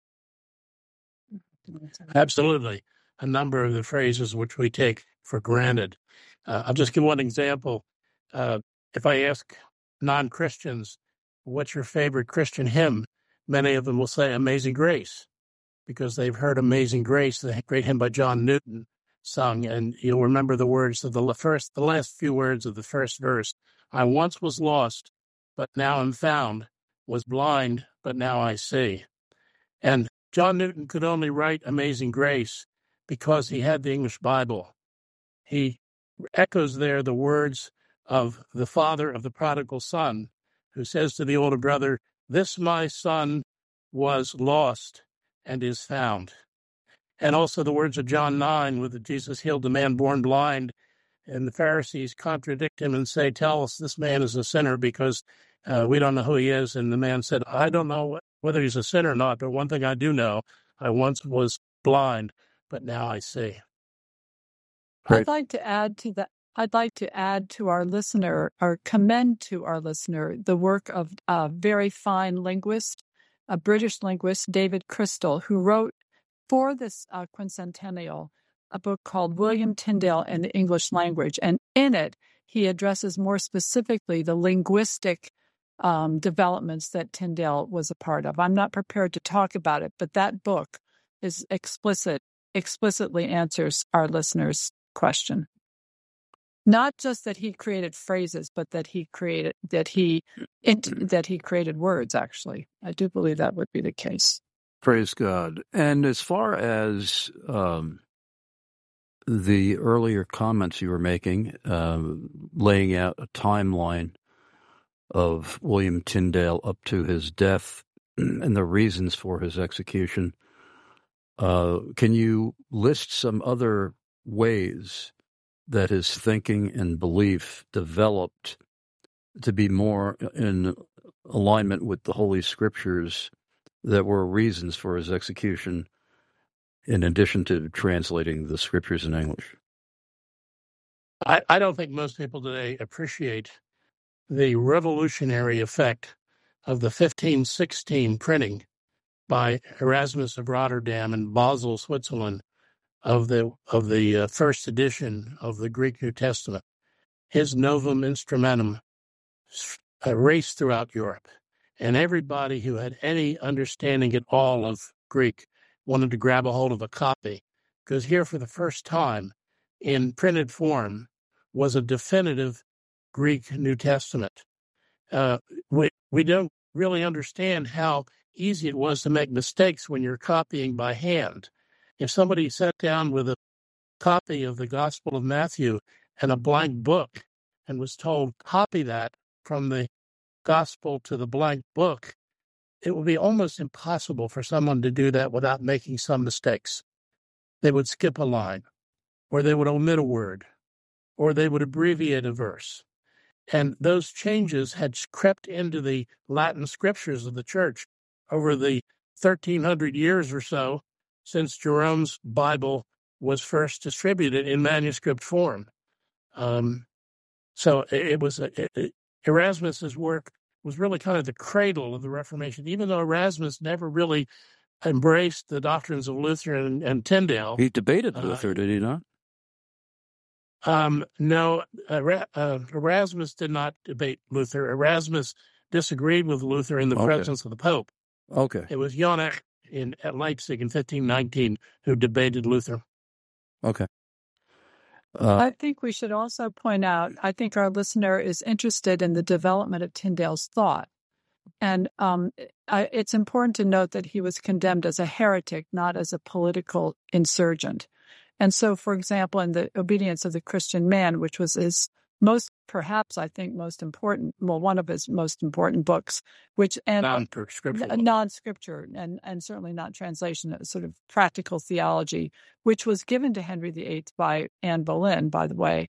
Absolutely. A number of the phrases which we take for granted. I'll just give one example. If I ask non-Christians, what's your favorite Christian hymn? Many of them will say Amazing Grace, because they've heard Amazing Grace, the great hymn by John Newton, sung, and you'll remember the words of the last few words of the first verse. I once was lost, but now am found, was blind, but now I see. And John Newton could only write Amazing Grace because he had the English Bible. He echoes there the words of the father of the prodigal son, who says to the older brother, this my son was lost and is found. And also the words of John 9, where Jesus healed the man born blind, and the Pharisees contradict him and say, tell us this man is a sinner because We don't know who he is. And the man said, I don't know whether he's a sinner or not, but one thing I do know, I once was blind, but now I see. Great. I'd like to add to that. I'd like to add to our listener, or commend to our listener, the work of a very fine linguist, a British linguist, David Crystal, who wrote for this quincentennial a book called William Tyndale and the English Language. And in it, he addresses more specifically the linguistic developments that Tyndale was a part of. I'm not prepared to talk about it, but that book is explicitly answers our listener's question. Not just that he created phrases, but that he created words. Actually, I do believe that would be the case. Praise God. And as far as the earlier comments you were making, laying out a timeline of William Tyndale up to his death and the reasons for his execution, can you list some other ways that his thinking and belief developed to be more in alignment with the Holy Scriptures that were reasons for his execution, in addition to translating the Scriptures in English? I don't think most people today appreciate the revolutionary effect of the 1516 printing by Erasmus of Rotterdam in Basel, Switzerland, of the first edition of the Greek New Testament. His Novum Instrumentum raced throughout Europe, and everybody who had any understanding at all of Greek wanted to grab a hold of a copy, because here for the first time in printed form was a definitive Greek New Testament. We don't really understand how easy it was to make mistakes when you're copying by hand. If somebody sat down with a copy of the Gospel of Matthew and a blank book and was told, copy that from the Gospel to the blank book, it would be almost impossible for someone to do that without making some mistakes. They would skip a line, or they would omit a word, or they would abbreviate a verse. And those changes had crept into the Latin scriptures of the church over the 1,300 years or so since Jerome's Bible was first distributed in manuscript form. So it was Erasmus's work was really kind of the cradle of the Reformation, even though Erasmus never really embraced the doctrines of Luther and Tyndale. He debated Luther, did he not? No, Erasmus did not debate Luther. Erasmus disagreed with Luther in the presence of the Pope. Okay. It was Jonach at Leipzig in 1519 who debated Luther. Okay. I think we should also point out, I think our listener is interested in the development of Tyndale's thought. And it's important to note that he was condemned as a heretic, not as a political insurgent. And so, for example, in the Obedience of the Christian Man, which was his perhaps one of his most important books, non-scripture and certainly not translation, sort of practical theology, which was given to Henry VIII by Anne Boleyn, by the way.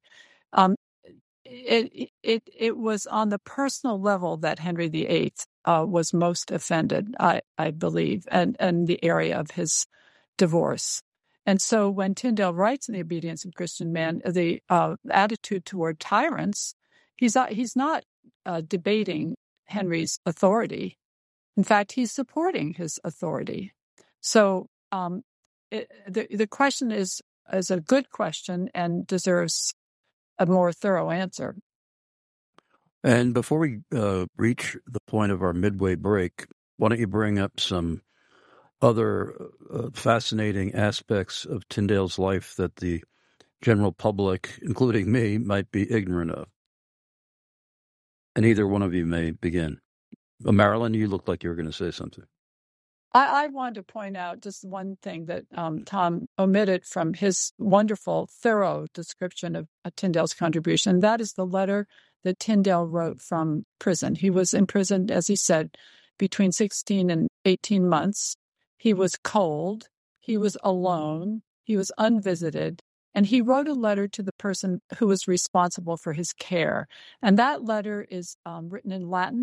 It was on the personal level that Henry VIII was most offended, I believe, and the area of his divorce. And so when Tyndale writes in The Obedience of the Christian Man, the attitude toward tyrants, he's not debating Henry's authority. In fact, he's supporting his authority. So the question is a good question and deserves a more thorough answer. And before we reach the point of our midway break, why don't you bring up some other fascinating aspects of Tyndale's life that the general public, including me, might be ignorant of? And either one of you may begin. Marilyn, you look like you were going to say something. I wanted to point out just one thing that Tom omitted from his wonderful, thorough description of Tyndale's contribution. That is the letter that Tyndale wrote from prison. He was imprisoned, as he said, between 16 and 18 months. He was cold. He was alone. He was unvisited. And he wrote a letter to the person who was responsible for his care. And that letter is written in Latin.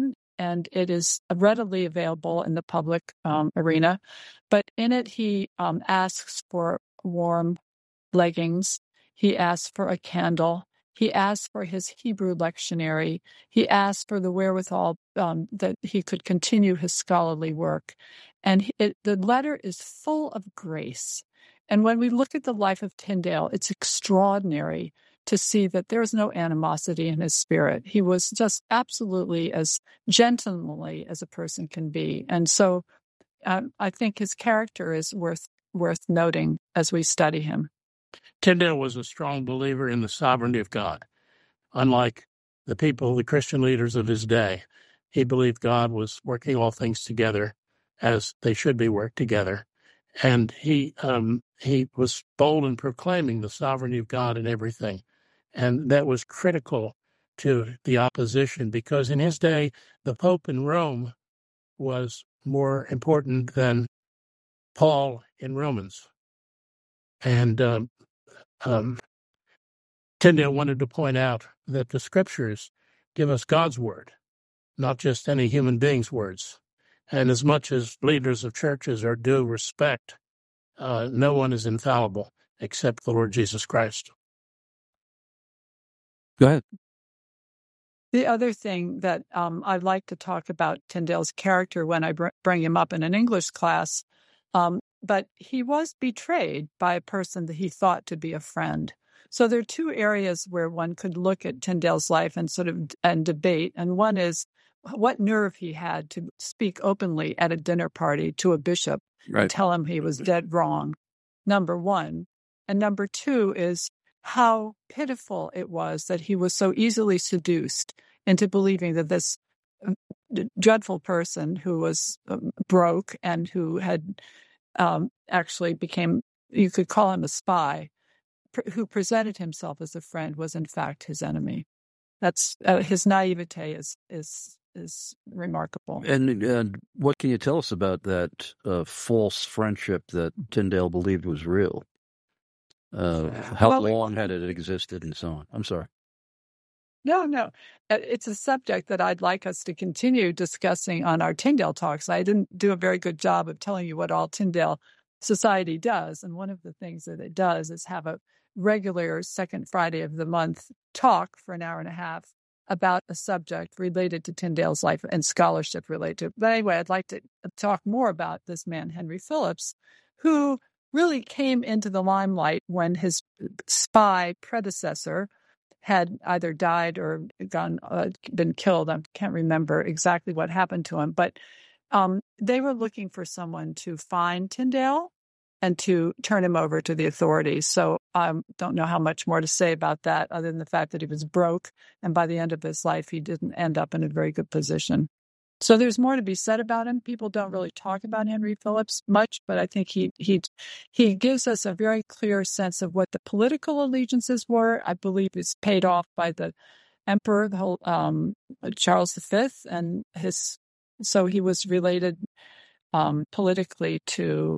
and it is readily available in the public arena. But in it, he asks for warm leggings. He asks for a candle. He asks for his Hebrew lectionary. He asks for the wherewithal that he could continue his scholarly work. And the letter is full of grace. And when we look at the life of Tyndale, it's extraordinary to see that there's no animosity in his spirit. He was just absolutely as gentlemanly as a person can be. And so I think his character is worth noting as we study him. Tyndale was a strong believer in the sovereignty of God. Unlike the Christian leaders of his day, he believed God was working all things together as they should be worked together. And he was bold in proclaiming the sovereignty of God in everything. And that was critical to the opposition, because in his day, the Pope in Rome was more important than Paul in Romans. And Tyndale wanted to point out that the scriptures give us God's word, not just any human being's words. And as much as leaders of churches are due respect, no one is infallible except the Lord Jesus Christ. Go ahead. The other thing that I'd like to talk about Tyndale's character when I bring him up in an English class, but he was betrayed by a person that he thought to be a friend. So there are two areas where one could look at Tyndale's life and debate. And one is what nerve he had to speak openly at a dinner party to a bishop and tell him he was dead wrong, number one. And number two is how pitiful it was that he was so easily seduced into believing that this dreadful person who was broke and who had actually became, you could call him a spy, who presented himself as a friend, was in fact his enemy. That's his naivete is remarkable. And what can you tell us about that false friendship that Tyndale believed was real? How long had it existed and so on? I'm sorry. No. It's a subject that I'd like us to continue discussing on our Tyndale Talks. I didn't do a very good job of telling you what all Tyndale Society does. And one of the things that it does is have a regular second Friday of the month talk for an hour and a half about a subject related to Tyndale's life and scholarship related to it. But anyway, I'd like to talk more about this man, Henry Phillips, who really came into the limelight when his spy predecessor had either died or been killed. I can't remember exactly what happened to him, but they were looking for someone to find Tyndale and to turn him over to the authorities. So I don't know how much more to say about that other than the fact that he was broke, and by the end of his life, he didn't end up in a very good position. So there's more to be said about him. People don't really talk about Henry Phillips much, but I think he gives us a very clear sense of what the political allegiances were. I believe it's paid off by the emperor, the whole Charles V, and so he was related politically to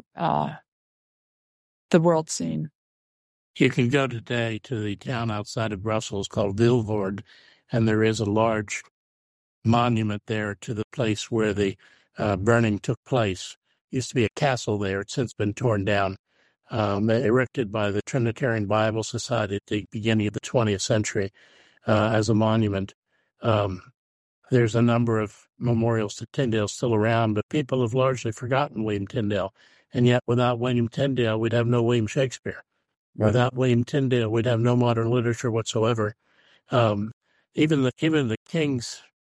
the world scene. You can go today to the town outside of Brussels called Vilvoorde, and there is a large monument there to the place where the burning took place. Used to be a castle there. It's since been torn down, erected by the Trinitarian Bible Society at the beginning of the 20th century as a monument. There's a number of memorials to Tyndale still around, but people have largely forgotten William Tyndale. And yet without William Tyndale, we'd have no William Shakespeare. Right. Without William Tyndale, we'd have no modern literature whatsoever. Even the king's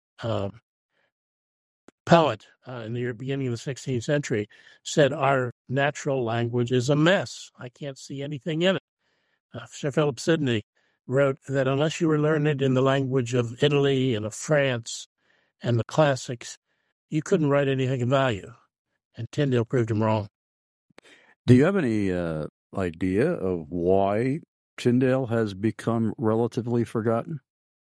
poet in the beginning of the 16th century said, "Our natural language is a mess. I can't see anything in it." Sir Philip Sidney wrote that unless you were learned in the language of Italy and of France and the classics, you couldn't write anything of value. And Tyndale proved him wrong. Do you have any idea of why Tyndale has become relatively forgotten?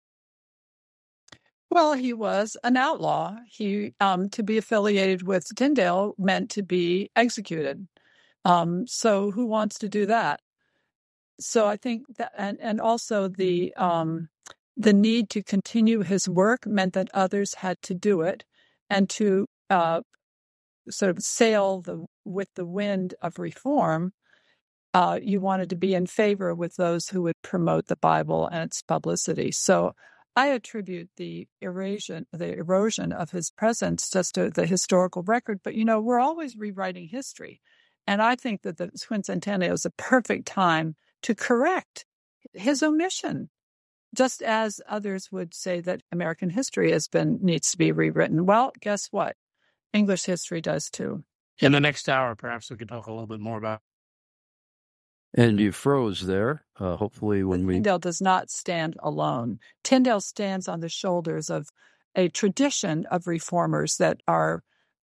Well, he was an outlaw. He to be affiliated with Tyndale meant to be executed. So who wants to do that? So I think that, and also the need to continue his work meant that others had to do it. and to sort of sail with the wind of reform, you wanted to be in favor with those who would promote the Bible and its publicity. So I attribute the erosion of his presence just to the historical record. But, we're always rewriting history. And I think that the quincentennial is a perfect time to correct his omission, just as others would say that American history needs to be rewritten. Well, guess what? English history does too. In the next hour, perhaps we could talk a little bit more about. And you froze there. Hopefully when Tyndale does not stand alone. Tyndale stands on the shoulders of a tradition of reformers that are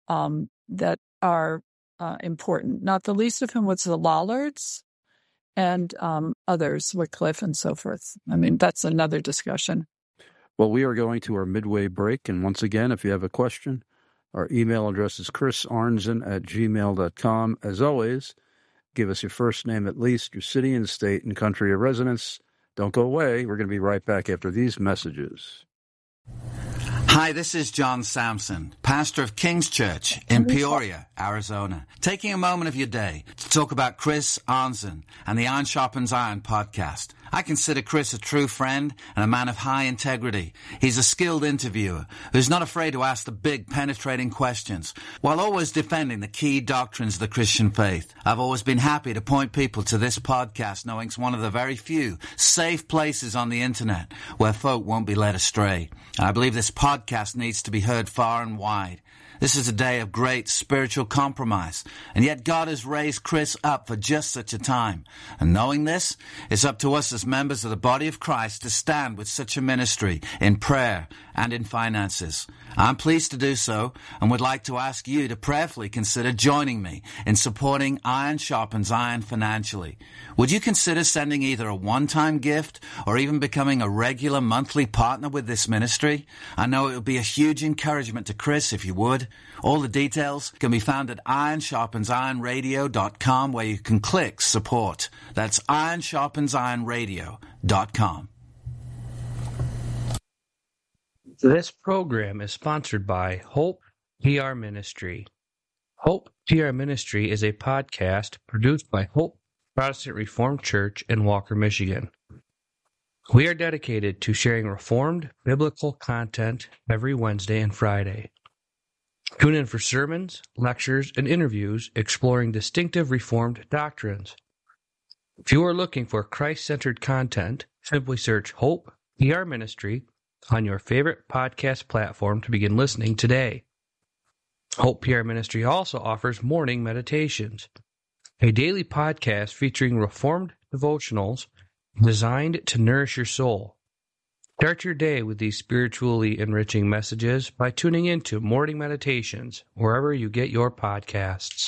important, not the least of whom was the Lollards and others, Wycliffe and so forth. I mean, that's another discussion. Well, we are going to our midway break. And once again, if you have a question, our email address is chrisarnzen@gmail.com. As always, give us your first name at least, your city and state and country of residence. Don't go away. We're going to be right back after these messages. Hi, this is John Samson, pastor of King's Church in Peoria, Arizona, taking a moment of your day to talk about Chris Arnzen and the Iron Sharpens Iron podcast. I consider Chris a true friend and a man of high integrity. He's a skilled interviewer who's not afraid to ask the big, penetrating questions while always defending the key doctrines of the Christian faith. I've always been happy to point people to this podcast, knowing it's one of the very few safe places on the internet where folk won't be led astray. I believe this podcast needs to be heard far and wide. This is a day of great spiritual compromise, and yet God has raised Chris up for just such a time. And knowing this, it's up to us as members of the body of Christ to stand with such a ministry in prayer and in finances. I'm pleased to do so and would like to ask you to prayerfully consider joining me in supporting Iron Sharpens Iron financially. Would you consider sending either a one-time gift or even becoming a regular monthly partner with this ministry? I know it would be a huge encouragement to Chris if you would. All the details can be found at ironsharpensironradio.com, where you can click support. That's ironsharpensironradio.com. This program is sponsored by Hope PR Ministry. Hope PR Ministry is a podcast produced by Hope Protestant Reformed Church in Walker, Michigan. We are dedicated to sharing Reformed biblical content every Wednesday and Friday. Tune in for sermons, lectures, and interviews exploring distinctive Reformed doctrines. If you are looking for Christ-centered content, simply search Hope PR Ministry on your favorite podcast platform to begin listening today. Hope PR Ministry also offers morning meditations, a daily podcast featuring Reformed devotionals designed to nourish your soul. Start your day with these spiritually enriching messages by tuning into Morning Meditations wherever you get your podcasts.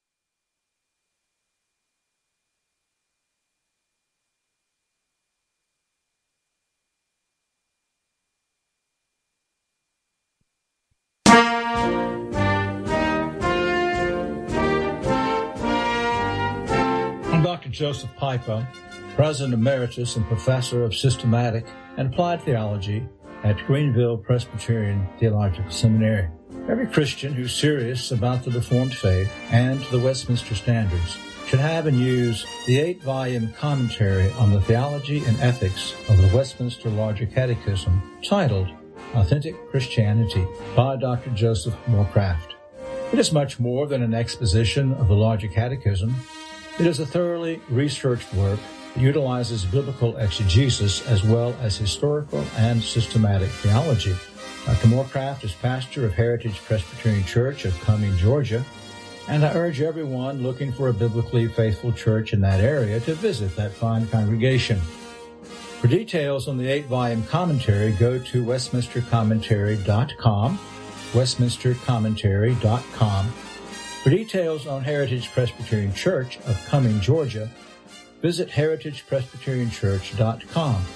I'm Dr. Joseph Pipa, President Emeritus and Professor of Systematic and Applied Theology at Greenville Presbyterian Theological Seminary. Every Christian who's serious about the Reformed faith and the Westminster Standards should have and use the 8-volume commentary on the theology and ethics of the Westminster Larger Catechism titled Authentic Christianity by Dr. Joseph Moorcraft. It is much more than an exposition of the Larger Catechism. It is a thoroughly researched work that utilizes biblical exegesis as well as historical and systematic theology. Dr. Moorcraft is pastor of Heritage Presbyterian Church of Cumming, Georgia, and I urge everyone looking for a biblically faithful church in that area to visit that fine congregation. For details on the 8-volume commentary, go to westminstercommentary.com, westminstercommentary.com. For details on Heritage Presbyterian Church of Cumming, Georgia, visit heritagepresbyterianchurch.com,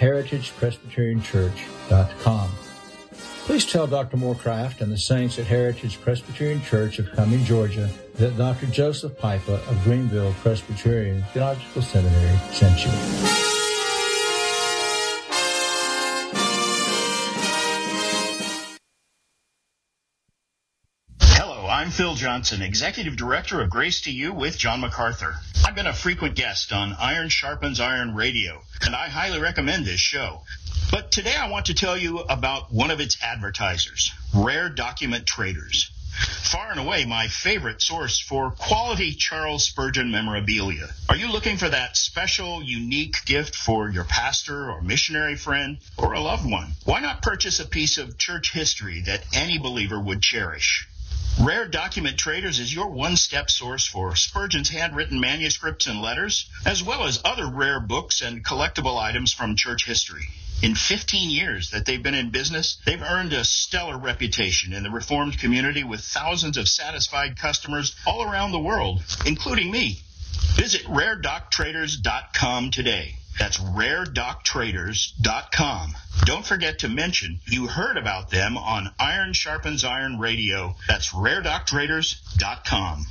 heritagepresbyterianchurch.com. Please tell Dr. Moorcraft and the saints at Heritage Presbyterian Church of Cumming, Georgia, that Dr. Joseph Pipa of Greenville Presbyterian Theological Seminary sent you. I'm Phil Johnson, Executive Director of Grace to You with John MacArthur. I've been a frequent guest on Iron Sharpens Iron Radio, and I highly recommend this show. But today I want to tell you about one of its advertisers, Rare Document Traders. Far and away my favorite source for quality Charles Spurgeon memorabilia. Are you looking for that special, unique gift for your pastor or missionary friend or a loved one? Why not purchase a piece of church history that any believer would cherish? Rare Document Traders is your one-step source for Spurgeon's handwritten manuscripts and letters, as well as other rare books and collectible items from church history. In 15 years that they've been in business, they've earned a stellar reputation in the Reformed community with thousands of satisfied customers all around the world, including me. Visit RareDocTraders.com today. That's RareDocTraders.com. Don't forget to mention you heard about them on Iron Sharpens Iron Radio. That's RareDocTraders.com.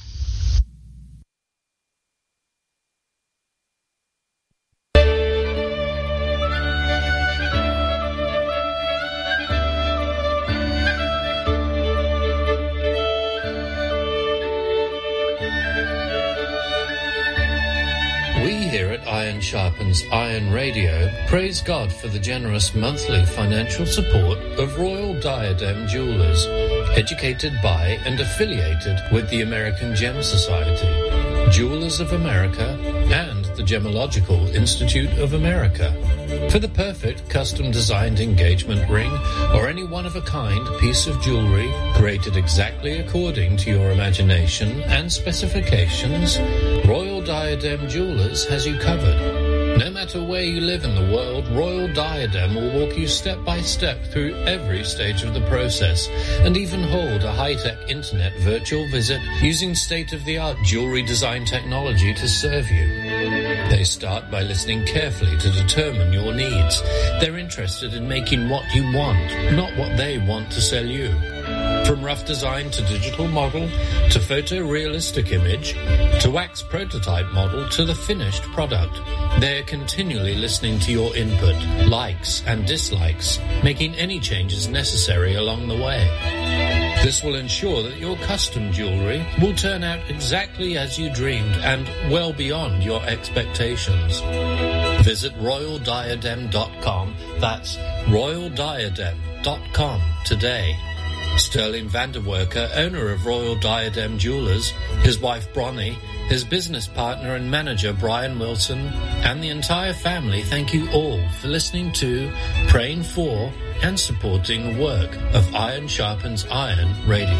Here at Iron Sharpens Iron Radio, praise God for the generous monthly financial support of Royal Diadem Jewelers, educated by and affiliated with the American Gem Society, Jewelers of America, and the Gemological Institute of America. For the perfect custom-designed engagement ring or any one-of-a-kind piece of jewelry created exactly according to your imagination and specifications, Royal Diadem Jewelers has you covered. No matter where you live in the world, Royal Diadem will walk you step by step through every stage of the process and even hold a high-tech internet virtual visit using state-of-the-art jewelry design technology to serve you. They start by listening carefully to determine your needs. They're interested in making what you want, not what they want to sell you. From rough design to digital model, to photorealistic image, to wax prototype model, to the finished product, they're continually listening to your input, likes and dislikes, making any changes necessary along the way. This will ensure that your custom jewelry will turn out exactly as you dreamed and well beyond your expectations. Visit RoyalDiadem.com. That's RoyalDiadem.com today. Sterling Vanderwerker, owner of Royal Diadem Jewelers, his wife Bronnie, his business partner and manager Brian Wilson, and the entire family thank you all for listening to, praying for, and supporting the work of Iron Sharpens Iron Radio.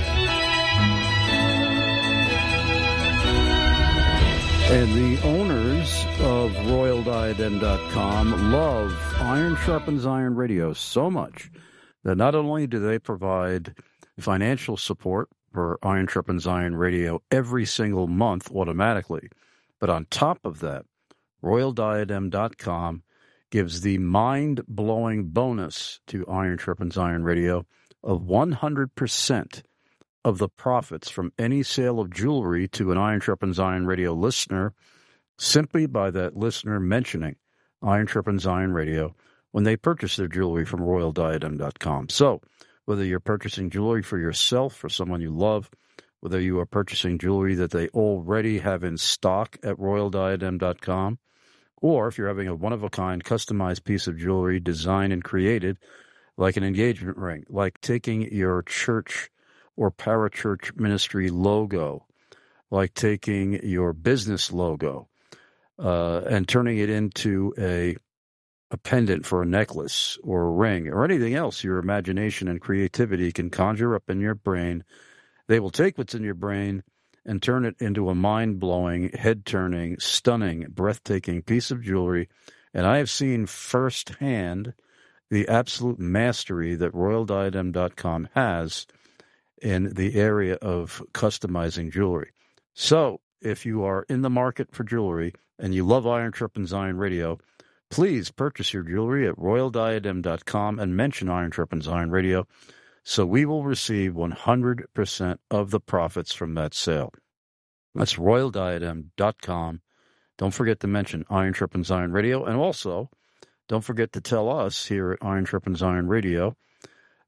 And the owners of RoyalDiadem.com love Iron Sharpens Iron Radio so much that not only do they provide financial support for Iron Sharpens Iron Radio every single month automatically, but on top of that, RoyalDiadem.com gives the mind-blowing bonus to Iron Sharpens Iron Radio of 100% of the profits from any sale of jewelry to an Iron Sharpens Iron Radio listener simply by that listener mentioning Iron Sharpens Iron Radio when they purchase their jewelry from RoyalDiadem.com. So, whether you're purchasing jewelry for yourself, for someone you love, whether you are purchasing jewelry that they already have in stock at RoyalDiadem.com, or if you're having a one-of-a-kind customized piece of jewelry designed and created, like an engagement ring, like taking your church or parachurch ministry logo, like taking your business logo and turning it into a pendant for a necklace or a ring or anything else your imagination and creativity can conjure up in your brain. They will take what's in your brain and turn it into a mind-blowing, head-turning, stunning, breathtaking piece of jewelry. And I have seen firsthand the absolute mastery that RoyalDiadem.com has in the area of customizing jewelry. So if you are in the market for jewelry and you love Iron Sharpens Iron Radio, please purchase your jewelry at RoyalDiadem.com and mention Iron Sharpens Iron Radio, so we will receive 100% of the profits from that sale. That's RoyalDiadem.com. Don't forget to mention Iron Sharpens Iron Radio, and also don't forget to tell us here at Iron Sharpens Iron Radio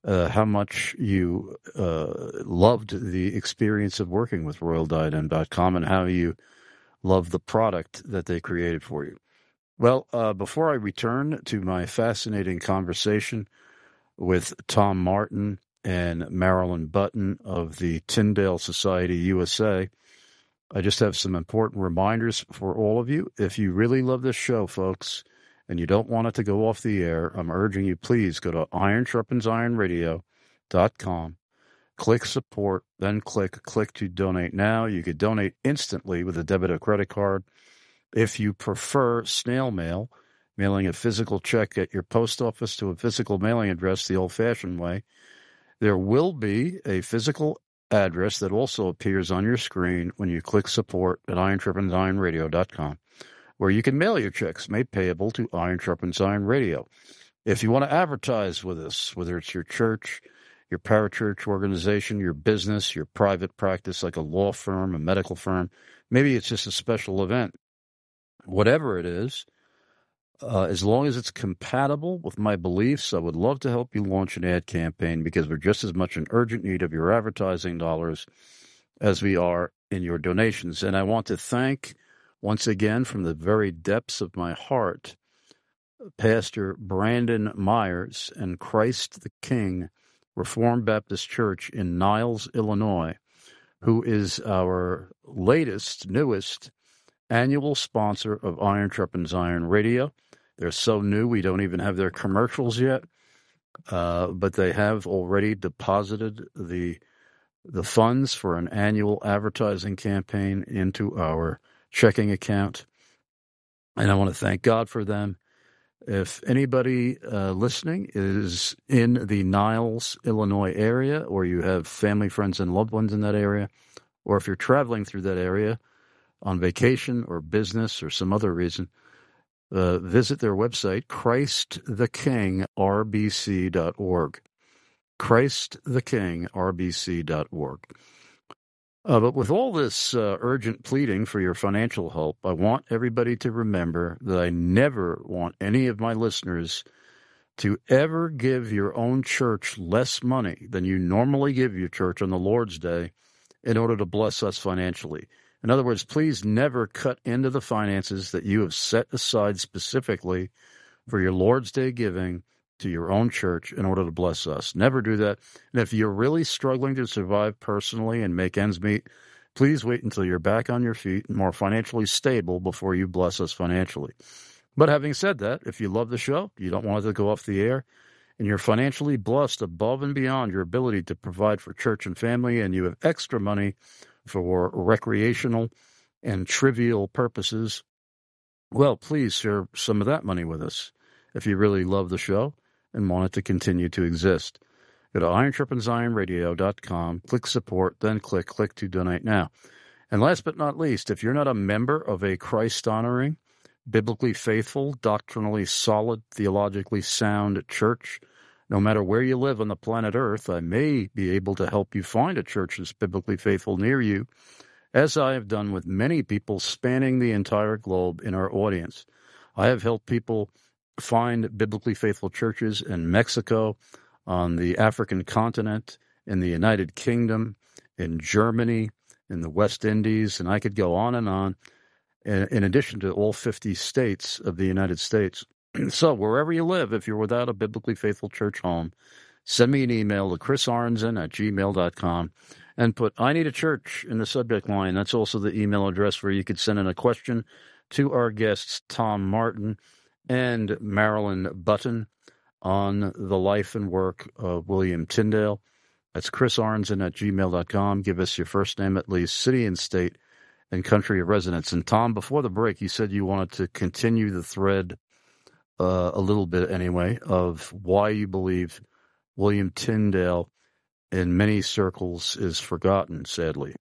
how much you loved the experience of working with RoyalDiadem.com and how you love the product that they created for you. Well, before I return to my fascinating conversation with Tom Martin and Marilyn Button of the Tyndale Society USA, I just have some important reminders for all of you. If you really love this show, folks, and you don't want it to go off the air, I'm urging you, please go to IronSharpensIronRadio.com, click support, then click to donate now. You could donate instantly with a debit or credit card. If you prefer snail mail, mailing a physical check at your post office to a physical mailing address the old-fashioned way, there will be a physical address that also appears on your screen when you click support at IronSharpensIronRadio.com, where you can mail your checks made payable to Iron Sharpens Iron Radio. If you want to advertise with us, whether it's your church, your parachurch organization, your business, your private practice like a law firm, a medical firm, maybe it's just a special event, whatever it is, as long as it's compatible with my beliefs, I would love to help you launch an ad campaign because we're just as much in urgent need of your advertising dollars as we are in your donations. And I want to thank, once again, from the very depths of my heart, Pastor Brandon Myers and Christ the King Reformed Baptist Church in Niles, Illinois, who is our newest annual sponsor of Iron Sharpens Iron Radio. They're so new, we don't even have their commercials yet, but they have already deposited the funds for an annual advertising campaign into our checking account, and I want to thank God for them. If anybody listening is in the Niles, Illinois area, or you have family, friends, and loved ones in that area, or if you're traveling through that area on vacation or business or some other reason, visit their website, ChristTheKingRBC.org. ChristTheKingRBC.org. But with all this urgent pleading for your financial help, I want everybody to remember that I never want any of my listeners to ever give your own church less money than you normally give your church on the Lord's Day in order to bless us financially. In other words, please never cut into the finances that you have set aside specifically for your Lord's Day giving to your own church in order to bless us. Never do that. And if you're really struggling to survive personally and make ends meet, please wait until you're back on your feet and more financially stable before you bless us financially. But having said that, if you love the show, you don't want it to go off the air, and you're financially blessed above and beyond your ability to provide for church and family, and you have extra money for recreational and trivial purposes, well, please share some of that money with us if you really love the show and want it to continue to exist. Go to IronSharpensIronRadio.com, click support, then click to donate now. And last but not least, if you're not a member of a Christ-honoring, biblically faithful, doctrinally solid, theologically sound church, no matter where you live on the planet Earth, I may be able to help you find a church that's biblically faithful near you, as I have done with many people spanning the entire globe in our audience. I have helped people find biblically faithful churches in Mexico, on the African continent, in the United Kingdom, in Germany, in the West Indies, and I could go on, in addition to all 50 states of the United States. So wherever you live, if you're without a biblically faithful church home, send me an email to chrisarnson@gmail.com and put "I need a church" in the subject line. That's also the email address where you could send in a question to our guests, Tom Martin and Marilyn Button, on the life and work of William Tyndale. That's chrisarnson@gmail.com. Give us your first name at least, city and state, and country of residence. And Tom, before the break, you said you wanted to continue the thread a little bit anyway, of why you believe William Tyndale in many circles is forgotten, sadly.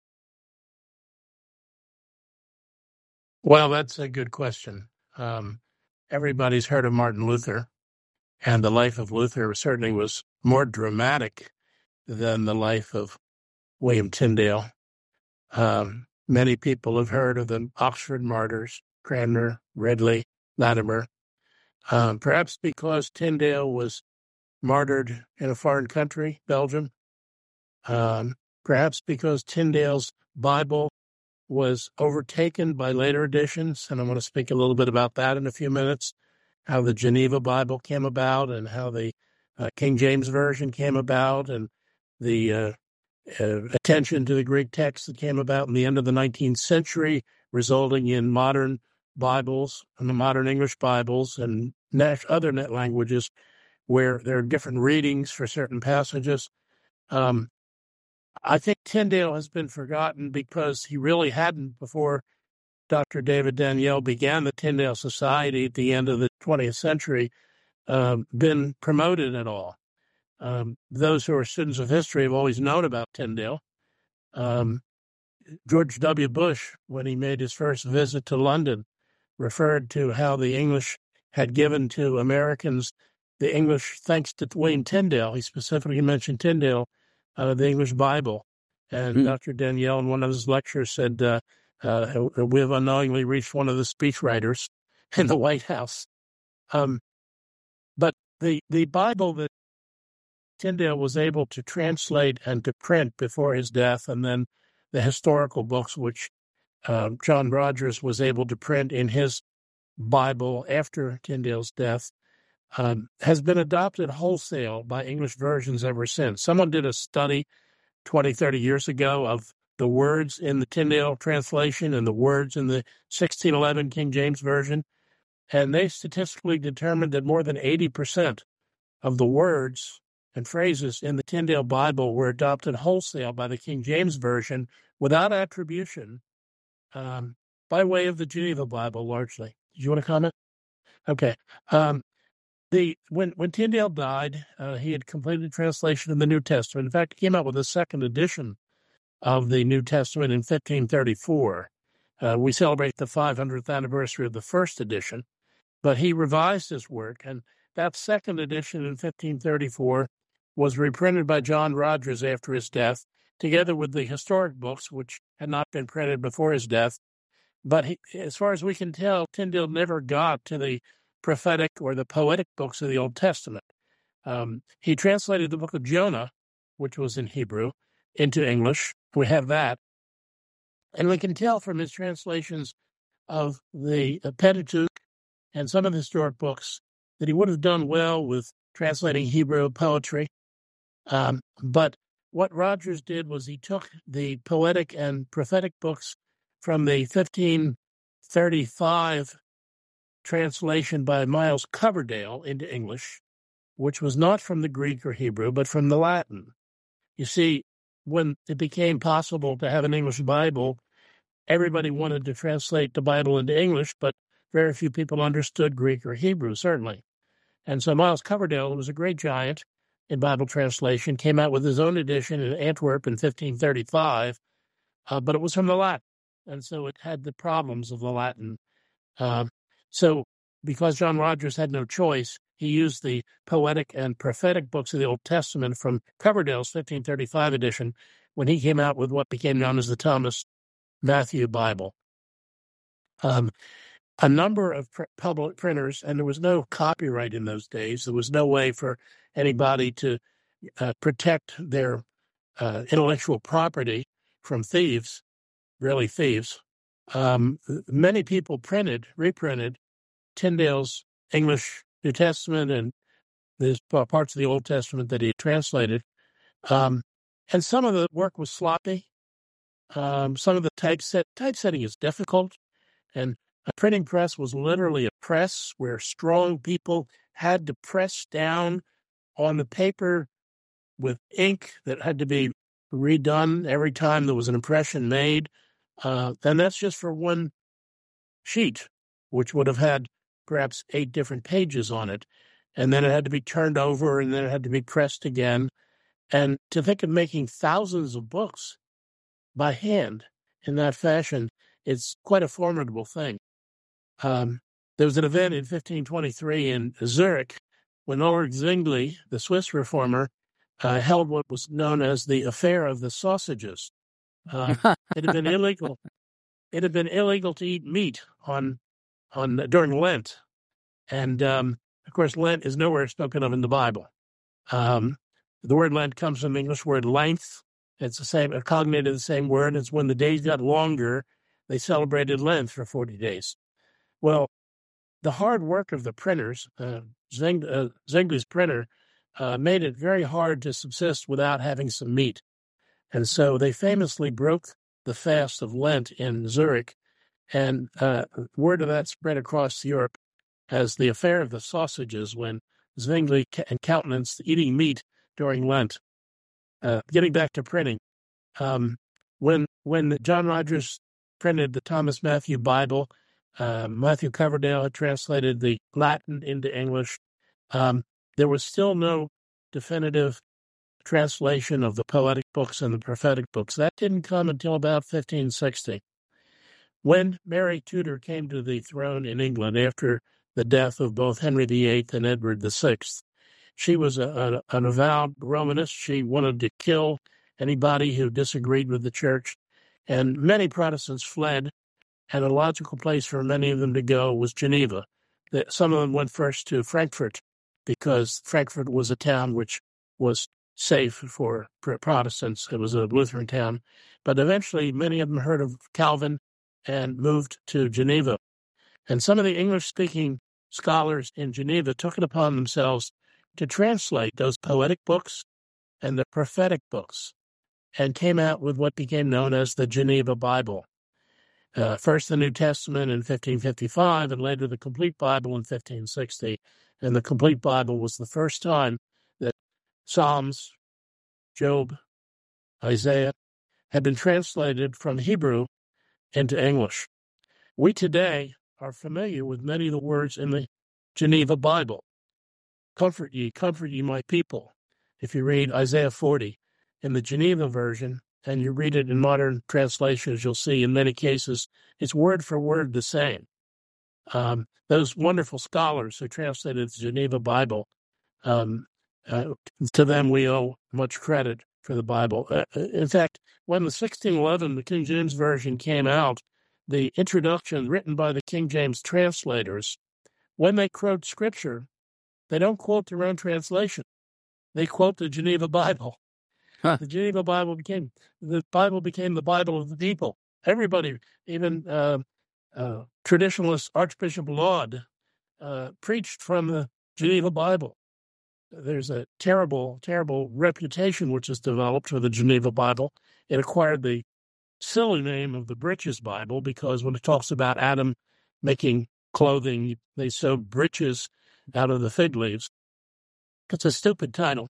Well, that's a good question. Everybody's heard of Martin Luther, and the life of Luther certainly was more dramatic than the life of William Tyndale. Many people have heard of the Oxford martyrs, Cranmer, Ridley, Latimer. Perhaps because Tyndale was martyred in a foreign country, Belgium. Perhaps because Tyndale's Bible was overtaken by later editions, and I'm going to speak a little bit about that in a few minutes, how the Geneva Bible came about and how the King James Version came about and the attention to the Greek text that came about in the end of the 19th century, resulting in modern Bibles and the modern English Bibles and other net languages where there are different readings for certain passages. I think Tyndale has been forgotten because he really hadn't, before Dr. David Daniel began the Tyndale Society at the end of the 20th century, been promoted at all. Those who are students of history have always known about Tyndale. George W. Bush, when he made his first visit to London, referred to how the English had given to Americans the English, thanks to William Tyndale. He specifically mentioned Tyndale, the English Bible. And Dr. Daniel, in one of his lectures, said, we have unknowingly reached one of the speechwriters in the White House. But the Bible that Tyndale was able to translate and to print before his death, and then the historical books, which John Rogers was able to print in his Bible after Tyndale's death, has been adopted wholesale by English versions ever since. Someone did a study 20, 30 years ago of the words in the Tyndale translation and the words in the 1611 King James Version, and they statistically determined that more than 80% of the words and phrases in the Tyndale Bible were adopted wholesale by the King James Version without attribution, by way of the Geneva Bible, largely. Did you want to comment? Okay. When Tyndale died, he had completed the translation of the New Testament. In fact, he came out with a second edition of the New Testament in 1534. We celebrate the 500th anniversary of the first edition, but he revised his work, and that second edition in 1534 was reprinted by John Rogers after his death, together with the historic books, which had not been printed before his death. But as far as we can tell, Tyndale never got to the prophetic or the poetic books of the Old Testament. He translated the book of Jonah, which was in Hebrew, into English. We have that. And we can tell from his translations of the Pentateuch and some of the historic books that he would have done well with translating Hebrew poetry. But what Rogers did was he took the poetic and prophetic books from the 1535 translation by Miles Coverdale into English, which was not from the Greek or Hebrew, but from the Latin. You see, when it became possible to have an English Bible, everybody wanted to translate the Bible into English, but very few people understood Greek or Hebrew, certainly. And so Miles Coverdale, who was a great giant in Bible translation, came out with his own edition in Antwerp in 1535, but it was from the Latin. And so it had the problems of the Latin. So because John Rogers had no choice, he used the poetic and prophetic books of the Old Testament from Coverdale's 1535 edition when he came out with what became known as the Thomas Matthew Bible. A number of public printers, and there was no copyright in those days. There was no way for anybody to protect their intellectual property from thieves, really thieves. Many people reprinted Tyndale's English New Testament and there's parts of the Old Testament that he translated. And some of the work was sloppy. Some of the typesetting is difficult. And a printing press was literally a press where strong people had to press down on the paper with ink that had to be redone every time there was an impression made. And that's just for one sheet, which would have had perhaps 8 different pages on it. And then it had to be turned over, and then it had to be pressed again. And to think of making thousands of books by hand in that fashion, it's quite a formidable thing. There was an event in 1523 in Zurich when Ulrich Zwingli, the Swiss reformer, held what was known as the Affair of the Sausages. It had been illegal. It had been illegal to eat meat during Lent, and of course, Lent is nowhere spoken of in the Bible. The word Lent comes from the English word length. It's the same, cognated the same word. It's when the days got longer, they celebrated Lent for 40 days. Well, the hard work of the printers, Zwingli's printer, made it very hard to subsist without having some meat. And so they famously broke the fast of Lent in Zurich, and word of that spread across Europe as the affair of the sausages when Zwingli countenanced eating meat during Lent. Getting back to printing, when John Rogers printed the Thomas Matthew Bible, Matthew Coverdale had translated the Latin into English. There was still no definitive translation of the poetic books and the prophetic books. That didn't come until about 1560. When Mary Tudor came to the throne in England after the death of both Henry VIII and Edward VI, she was an avowed Romanist. She wanted to kill anybody who disagreed with the church, and many Protestants fled, and a logical place for many of them to go was Geneva. Some of them went first to Frankfurt, because Frankfurt was a town which was safe for Protestants. It was a Lutheran town. But eventually, many of them heard of Calvin and moved to Geneva. And some of the English-speaking scholars in Geneva took it upon themselves to translate those poetic books and the prophetic books, and came out with what became known as the Geneva Bible. First the New Testament in 1555, and later the Complete Bible in 1560. And the Complete Bible was the first time that Psalms, Job, Isaiah had been translated from Hebrew into English. We today are familiar with many of the words in the Geneva Bible. Comfort ye my people. If you read Isaiah 40 in the Geneva version, and you read it in modern translations, you'll see in many cases it's word for word the same. Those wonderful scholars who translated the Geneva Bible, to them we owe much credit for the Bible. In fact, when the 1611, the King James Version came out, the introduction written by the King James translators, when they quote Scripture, they don't quote their own translation. They quote the Geneva Bible. Huh. The Geneva Bible became the Bible of the people. Everybody, even traditionalist Archbishop Laud, preached from the Geneva Bible. There's a terrible, terrible reputation which is developed for the Geneva Bible. It acquired the silly name of the Breeches Bible because when it talks about Adam making clothing, they sew breeches out of the fig leaves. It's a stupid title.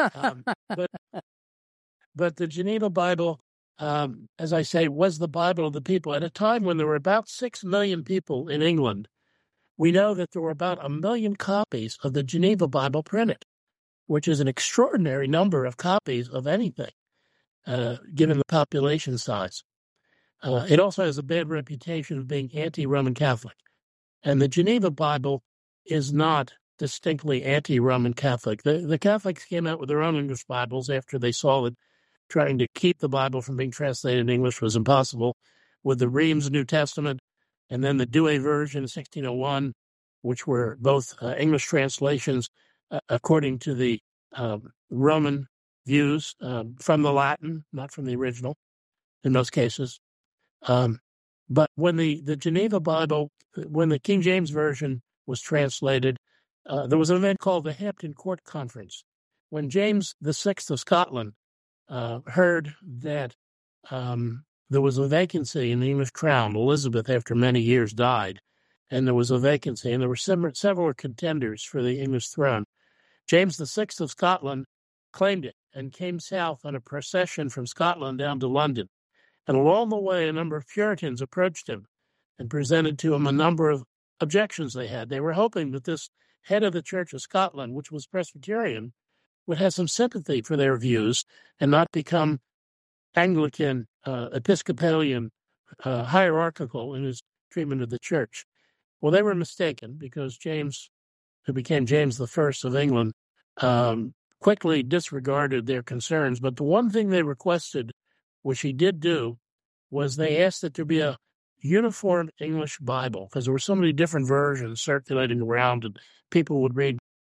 But the Geneva Bible, as I say, was the Bible of the people. At a time when there were about 6 million people in England, we know that there were about 1 million copies of the Geneva Bible printed, which is an extraordinary number of copies of anything, given the population size. It also has a bad reputation of being anti-Roman Catholic. And the Geneva Bible is not distinctly anti-Roman Catholic. The Catholics came out with their own English Bibles after they saw that trying to keep the Bible from being translated in English was impossible, with the Reims New Testament and then the Douay version, 1601, which were both English translations according to the Roman views from the Latin, not from the original in most cases. But when the Geneva Bible, when the King James Version was translated, there was an event called the Hampton Court Conference, when James VI of Scotland heard that there was a vacancy in the English crown. Elizabeth, after many years, died, and there was a vacancy, and there were several contenders for the English throne. James VI of Scotland claimed it and came south on a procession from Scotland down to London. And along the way, a number of Puritans approached him and presented to him a number of objections they had. They were hoping that this head of the Church of Scotland, which was Presbyterian, would have some sympathy for their views and not become Anglican, Episcopalian, hierarchical in his treatment of the church. Well, they were mistaken, because James, who became James I of England, quickly disregarded their concerns. But the one thing they requested, which he did do, was they asked that there be a uniform English Bible, because there were so many different versions circulating around, and people would read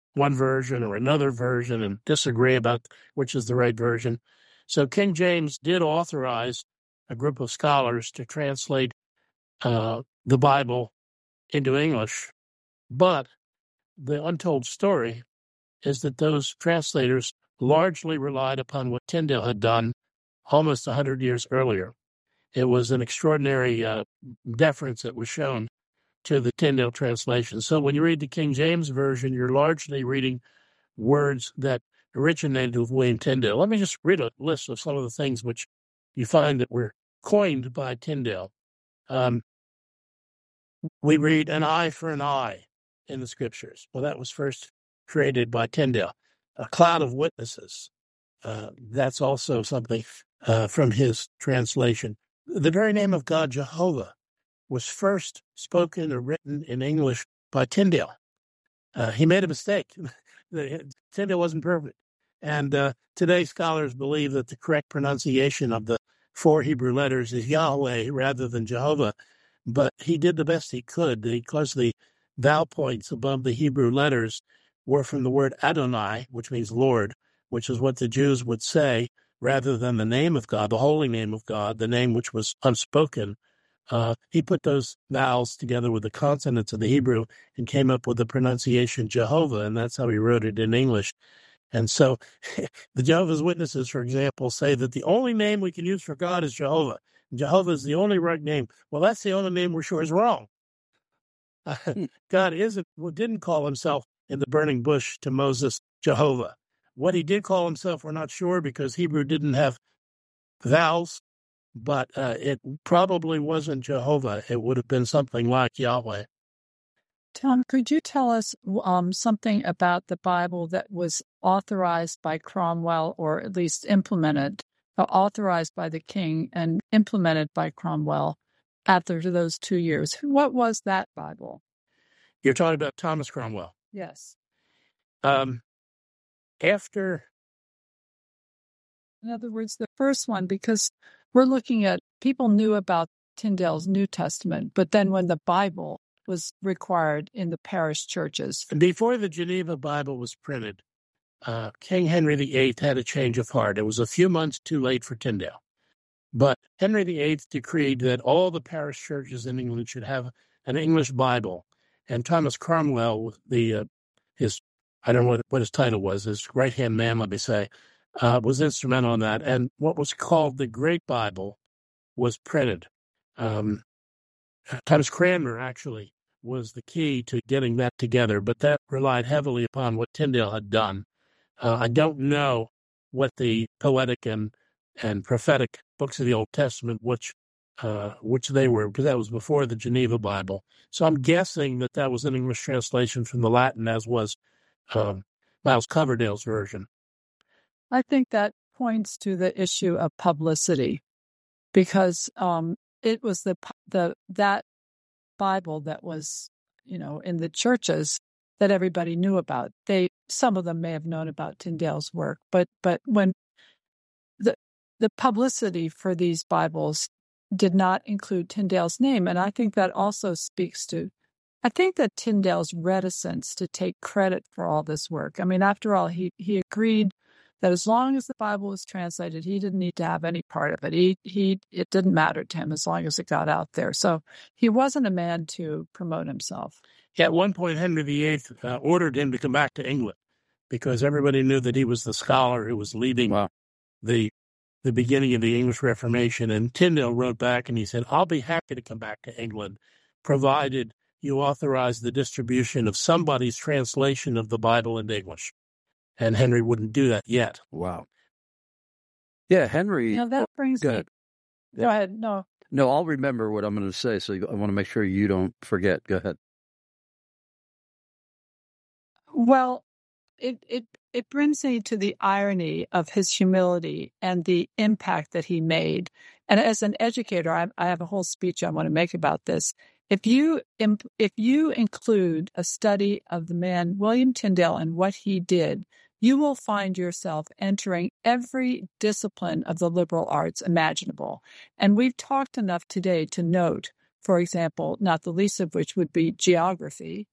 one version or another version and disagree about which is the right version. So King James did authorize a group of scholars to translate the Bible into English, but the untold story is that those translators largely relied upon what Tyndale had done almost 100 years earlier. It was an extraordinary deference that was shown to the Tyndale translation. So when you read the King James Version, you're largely reading words that originated with William Tyndale. Let me just read a list of some of the things which you find that were coined by Tyndale. We read an eye for an eye in the scriptures. Well, that was first created by Tyndale. A cloud of witnesses. That's also something from his translation. The very name of God, Jehovah, was first spoken or written in English by Tyndale. He made a mistake. Tyndale wasn't perfect. And today scholars believe that the correct pronunciation of the 4 Hebrew letters is Yahweh rather than Jehovah. But he did the best he could because the vowel points above the Hebrew letters were from the word Adonai, which means Lord, which is what the Jews would say rather than the name of God, the holy name of God, the name which was unspoken. He put those vowels together with the consonants of the Hebrew and came up with the pronunciation Jehovah, and that's how he wrote it in English. And so the Jehovah's Witnesses, for example, say that the only name we can use for God is Jehovah. Jehovah is the only right name. Well, that's the only name we're sure is wrong. God didn't call himself in the burning bush to Moses Jehovah. What he did call himself, we're not sure because Hebrew didn't have vowels, but it probably wasn't Jehovah. It would have been something like Yahweh. Tom, could you tell us something about the Bible that was authorized by Cromwell, or at least implemented, authorized by the king and implemented by Cromwell after those 2 years? What was that Bible? You're talking about Thomas Cromwell. Yes. After... In other words, the first one, because we're looking at, people knew about Tyndale's New Testament, but then when the Bible was required in the parish churches. Before the Geneva Bible was printed, King Henry VIII had a change of heart. It was a few months too late for Tyndale. But Henry VIII decreed that all the parish churches in England should have an English Bible. And Thomas Cromwell, I don't know what his title was, his right-hand man, let me say, was instrumental in that. And what was called the Great Bible was printed. Thomas Cranmer, actually, was the key to getting that together, but that relied heavily upon what Tyndale had done. I don't know what the poetic and prophetic books of the Old Testament, which they were, because that was before the Geneva Bible. So I'm guessing that was an English translation from the Latin, as was Miles Coverdale's version. I think that points to the issue of publicity, because it was that Bible that was, in the churches that everybody knew about. Some of them may have known about Tyndale's work, but when the publicity for these Bibles did not include Tyndale's name, and I think that also speaks to, I think that Tyndale's reticence to take credit for all this work. I mean, after all, he agreed that as long as the Bible was translated, he didn't need to have any part of it. It didn't matter to him as long as it got out there. So he wasn't a man to promote himself. At one point, Henry VIII ordered him to come back to England because everybody knew that he was the scholar who was leading the beginning of the English Reformation. And Tyndale wrote back and he said, "I'll be happy to come back to England, provided you authorize the distribution of somebody's translation of the Bible into English." And Henry wouldn't do that yet. Wow. Yeah, Henry. That brings me. Go ahead. No, I'll remember what I'm going to say, so I want to make sure you don't forget. Go ahead. Well, it brings me to the irony of his humility and the impact that he made. And as an educator, I have a whole speech I want to make about this. If you include a study of the man William Tyndale and what he did, you will find yourself entering every discipline of the liberal arts imaginable. And we've talked enough today to note, for example, not the least of which would be geography,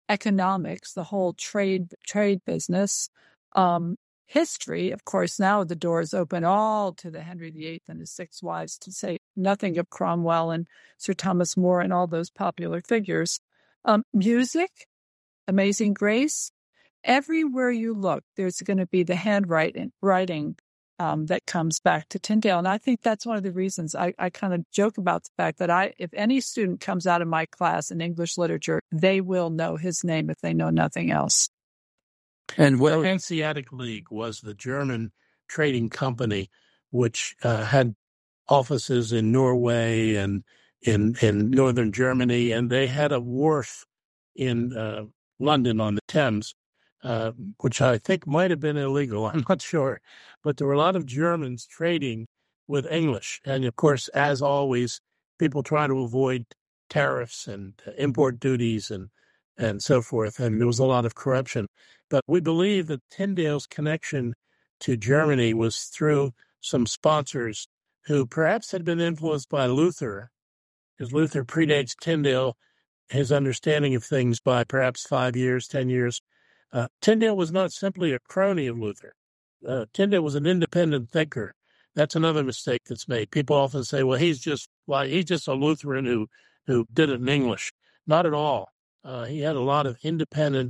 economics, the whole trade business, history. Of course, now the door is open all to the Henry VIII and his 6 wives, to say nothing of Cromwell and Sir Thomas More and all those popular figures. Music, Amazing Grace. Everywhere you look, there's going to be the handwriting that comes back to Tyndale. And I think that's one of the reasons I kind of joke about the fact that if any student comes out of my class in English literature, they will know his name if they know nothing else. And the Hanseatic League was the German trading company which had offices in Norway and in northern Germany, and they had a wharf in London on the Thames, which I think might have been illegal. I'm not sure. But there were a lot of Germans trading with English. And, of course, as always, people try to avoid tariffs and import duties and so forth. And there was a lot of corruption. But we believe that Tyndale's connection to Germany was through some sponsors who perhaps had been influenced by Luther, because Luther predates Tyndale, his understanding of things by perhaps 5 years, 10 years. Tyndale was not simply a crony of Luther. Tyndale was an independent thinker. That's another mistake that's made. People often say, well, he's just a Lutheran who did it in English. Not at all. He had a lot of independent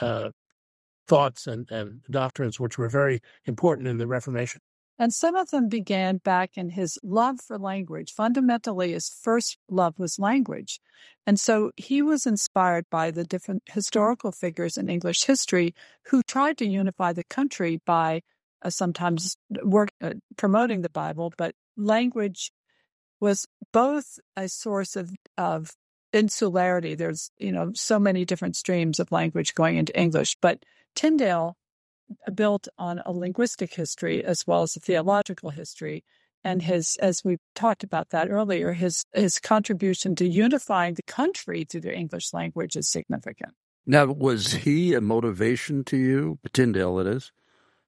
thoughts and doctrines which were very important in the Reformation. And some of them began back in his love for language. Fundamentally, his first love was language. And so he was inspired by the different historical figures in English history who tried to unify the country by sometimes promoting the Bible. But language was both a source of insularity. There's, so many different streams of language going into English. But Tyndale built on a linguistic history as well as a theological history. And as we talked about that earlier, his contribution to unifying the country through the English language is significant. Now, was he a motivation to you, Tyndale it is,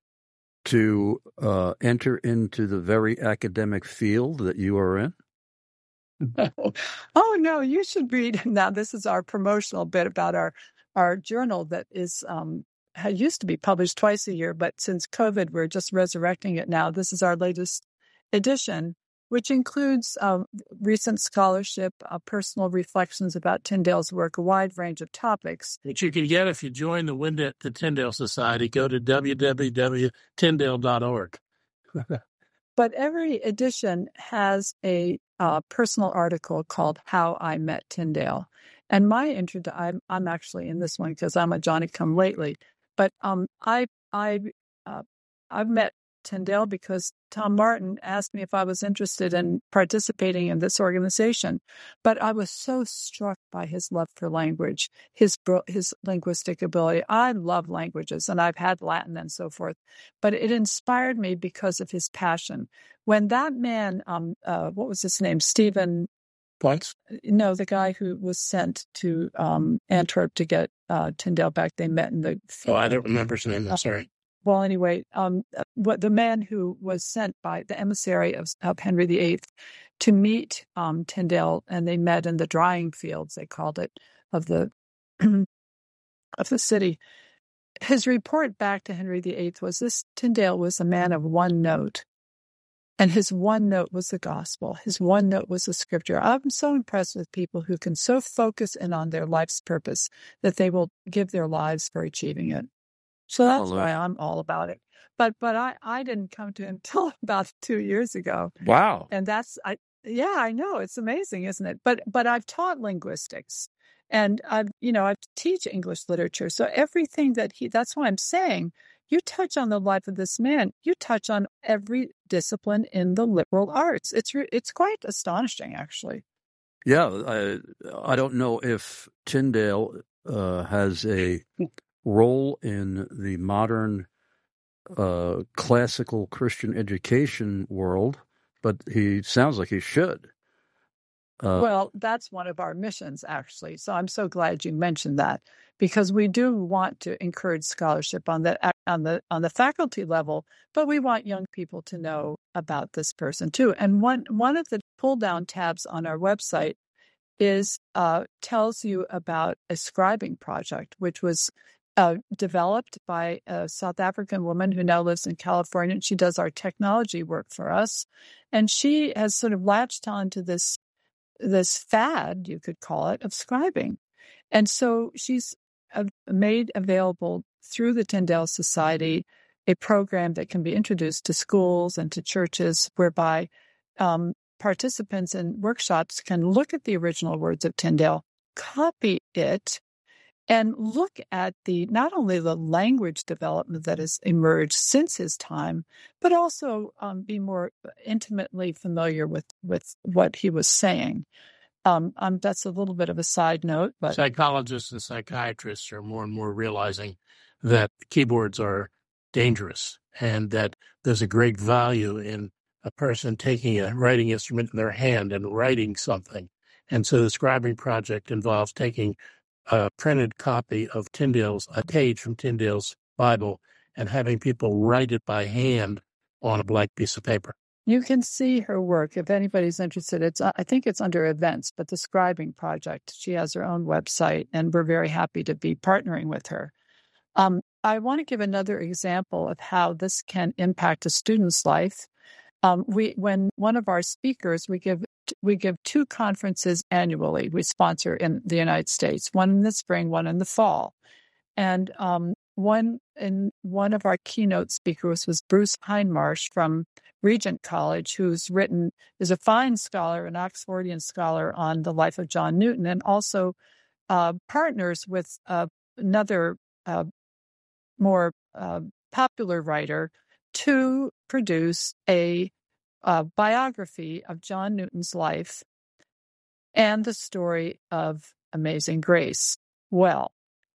to enter into the very academic field that you are in? Oh, no, you should read. Now, this is our promotional bit about our journal that is used to be published twice a year, but since COVID, we're just resurrecting it now. This is our latest edition, which includes recent scholarship, personal reflections about Tyndale's work, a wide range of topics. Which you can get if you join the Tyndale Society. Go to www.tyndale.org. But every edition has a personal article called How I Met Tyndale. And my I'm actually in this one because I'm a Johnny-come-lately. But I've met Tyndale because Tom Martin asked me if I was interested in participating in this organization. But I was so struck by his love for language, his linguistic ability. I love languages, and I've had Latin and so forth. But it inspired me because of his passion. When that man, what was his name, Stephen Points? No, the guy who was sent to Antwerp to get Tyndale back. They met in the. Oh, I don't remember his name. I'm sorry. Well, anyway, the man who was sent by the emissary of Henry VIII to meet Tyndale, and they met in the drying fields, they called it, of the city. His report back to Henry VIII was this: Tyndale was a man of one note. And his one note was the gospel. His one note was the scripture. I'm so impressed with people who can so focus in on their life's purpose that they will give their lives for achieving it. So that's why I'm all about it. But I didn't come to him until about 2 years ago. Wow. And I know. It's amazing, isn't it? But I've taught linguistics, and I teach English literature. So everything that's why I'm saying, you touch on the life of this man, you touch on every discipline in the liberal arts. It's quite astonishing, actually. Yeah, I don't know if Tyndale has a role in the modern classical Christian education world, but he sounds like he should. Well, that's one of our missions, actually. So I'm so glad you mentioned that, because we do want to encourage scholarship on the faculty level, but we want young people to know about this person too. And one of the pull down tabs on our website tells you about a scribing project, which was developed by a South African woman who now lives in California, and she does our technology work for us. And she has sort of latched on to this fad, you could call it, of scribing. And so she's made available through the Tyndale Society a program that can be introduced to schools and to churches, whereby participants in workshops can look at the original words of Tyndale, copy it, and look at not only the language development that has emerged since his time, but also be more intimately familiar with what he was saying. That's a little bit of a side note, but psychologists and psychiatrists are more and more realizing that keyboards are dangerous and that there's a great value in a person taking a writing instrument in their hand and writing something. And so the scribing project involves taking a printed copy of a page from Tyndale's Bible, and having people write it by hand on a blank piece of paper. You can see her work if anybody's interested. I think it's under events, but the Scribing Project. She has her own website, and we're very happy to be partnering with her. I want to give another example of how this can impact a student's life. When one of our speakers, we give 2 conferences annually. We sponsor in the United States, one in the spring, one in the fall. And one of our keynote speakers was Bruce Hindmarsh from Regent College, who's is a fine scholar, an Oxfordian scholar on the life of John Newton, and also partners with another more popular writer to produce a biography of John Newton's life and the story of Amazing Grace. Well,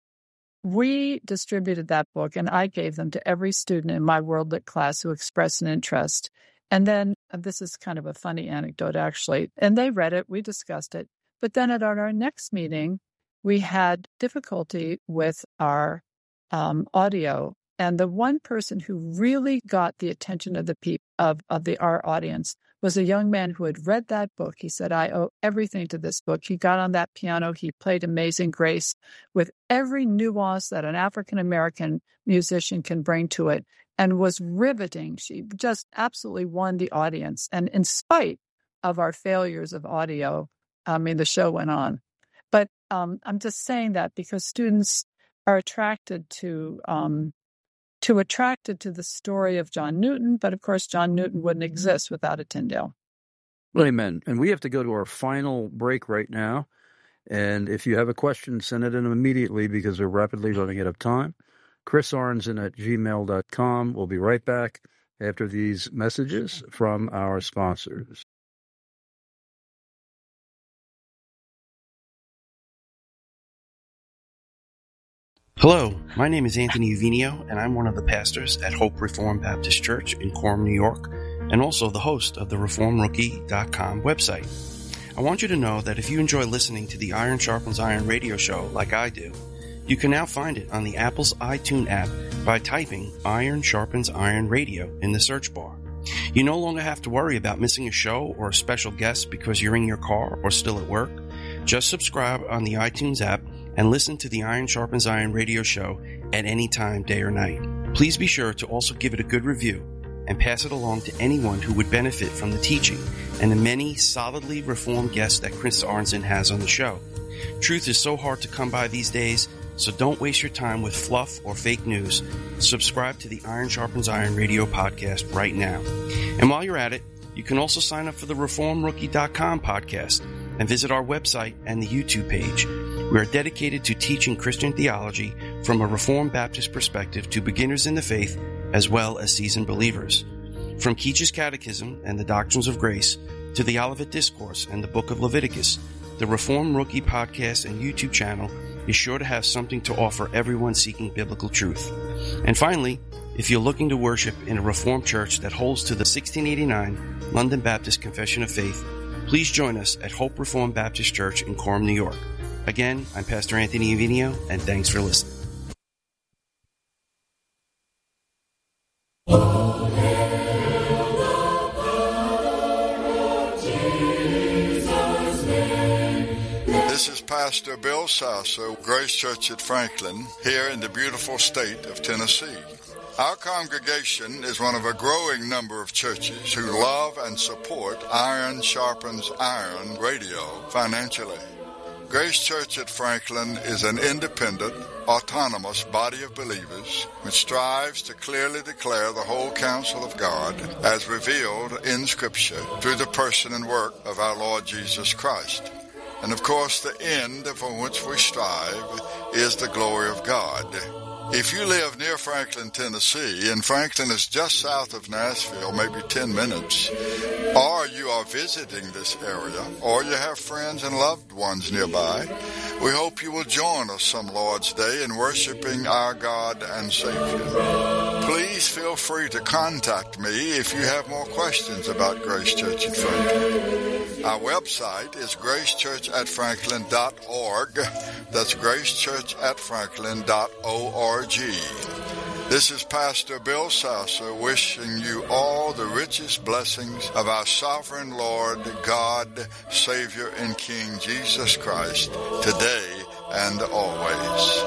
we distributed that book, and I gave them to every student in my World Lit class who expressed an interest. And then, this is kind of a funny anecdote, actually, and they read it, we discussed it. But then at our next meeting, we had difficulty with our audio. And the one person who really got the attention of our audience was a young man who had read that book. He said, "I owe everything to this book." He got on that piano. He played Amazing Grace with every nuance that an African-American musician can bring to it, and was riveting. She just absolutely won the audience. And in spite of our failures of audio, the show went on. But I'm just saying that because students are attracted to the story of John Newton, but of course John Newton wouldn't exist without a Tyndale. Well, amen. And we have to go to our final break right now. And if you have a question, send it in immediately because we're rapidly running out of time. chrisarnson@gmail.com. We'll be right back after these messages from our sponsors. Hello, my name is Anthony Uvinio, and I'm one of the pastors at Hope Reformed Baptist Church in Coram, New York, and also the host of the ReformRookie.com website. I want you to know that if you enjoy listening to the Iron Sharpens Iron radio show like I do, you can now find it on the Apple's iTunes app by typing Iron Sharpens Iron Radio in the search bar. You no longer have to worry about missing a show or a special guest because you're in your car or still at work. Just subscribe on the iTunes app and listen to the Iron Sharpens Iron radio show at any time, day or night. Please be sure to also give it a good review and pass it along to anyone who would benefit from the teaching and the many solidly reformed guests that Chris Arnzen has on the show. Truth is so hard to come by these days, so don't waste your time with fluff or fake news. Subscribe to the Iron Sharpens Iron radio podcast right now. And while you're at it, you can also sign up for the ReformRookie.com podcast and visit our website and the YouTube page. We are dedicated to teaching Christian theology from a Reformed Baptist perspective to beginners in the faith as well as seasoned believers. From Keach's Catechism and the Doctrines of Grace to the Olivet Discourse and the Book of Leviticus, the Reformed Rookie podcast and YouTube channel is sure to have something to offer everyone seeking biblical truth. And finally, if you're looking to worship in a Reformed church that holds to the 1689 London Baptist Confession of Faith, please join us at Hope Reformed Baptist Church in Coram, New York. Again, I'm Pastor Anthony Uvinio, and thanks for listening. Pastor Bill Sasser, Grace Church at Franklin, here in the beautiful state of Tennessee. Our congregation is one of a growing number of churches who love and support Iron Sharpens Iron radio financially. Grace Church at Franklin is an independent, autonomous body of believers which strives to clearly declare the whole counsel of God as revealed in Scripture through the person and work of our Lord Jesus Christ. And of course, the end for which we strive is the glory of God. If you live near Franklin, Tennessee, and Franklin is just south of Nashville, maybe 10 minutes, or you are visiting this area, or you have friends and loved ones nearby, we hope you will join us some Lord's Day in worshiping our God and Savior. Please feel free to contact me if you have more questions about Grace Church at Franklin. Our website is gracechurchatfranklin.org. That's gracechurchatfranklin.org. This is Pastor Bill Sasser wishing you all the richest blessings of our sovereign Lord, God, Savior, and King Jesus Christ, today and always.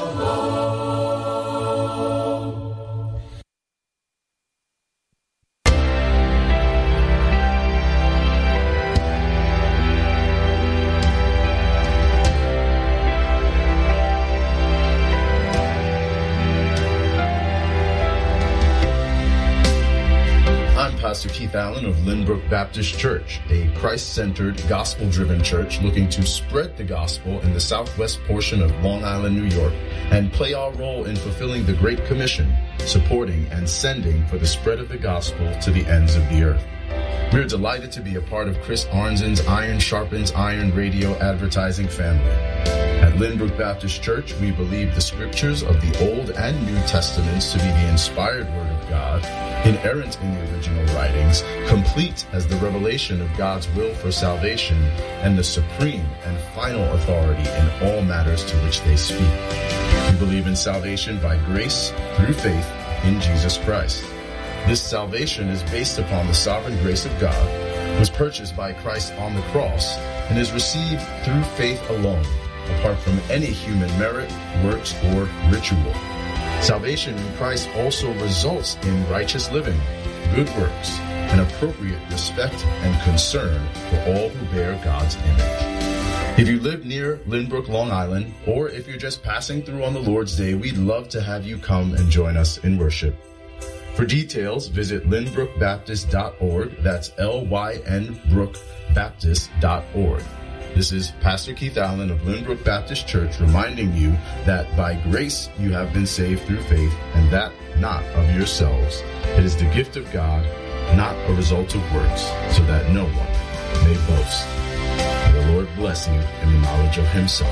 Pastor Keith Allen of Lynbrook Baptist Church, a Christ-centered, gospel-driven church looking to spread the gospel in the southwest portion of Long Island, New York, and play our role in fulfilling the Great Commission, supporting and sending for the spread of the gospel to the ends of the earth. We're delighted to be a part of Chris Arnzen's Iron Sharpens Iron radio advertising family. At Lynbrook Baptist Church, we believe the scriptures of the Old and New Testaments to be the inspired Word of God, inerrant in the original writings, complete as the revelation of God's will for salvation, and the supreme and final authority in all matters to which they speak. We believe in salvation by grace through faith in Jesus Christ. This salvation is based upon the sovereign grace of God, was purchased by Christ on the cross, and is received through faith alone, apart from any human merit, works, or ritual. Salvation in Christ also results in righteous living, good works, and appropriate respect and concern for all who bear God's image. If you live near Lynbrook, Long Island, or if you're just passing through on the Lord's Day, we'd love to have you come and join us in worship. For details, visit lynbrookbaptist.org. That's lynbrookbaptist.org. This is Pastor Keith Allen of Lynbrook Baptist Church reminding you that by grace you have been saved through faith, and that not of yourselves. It is the gift of God, not a result of works, so that no one may boast. May the Lord bless you in the knowledge of Himself.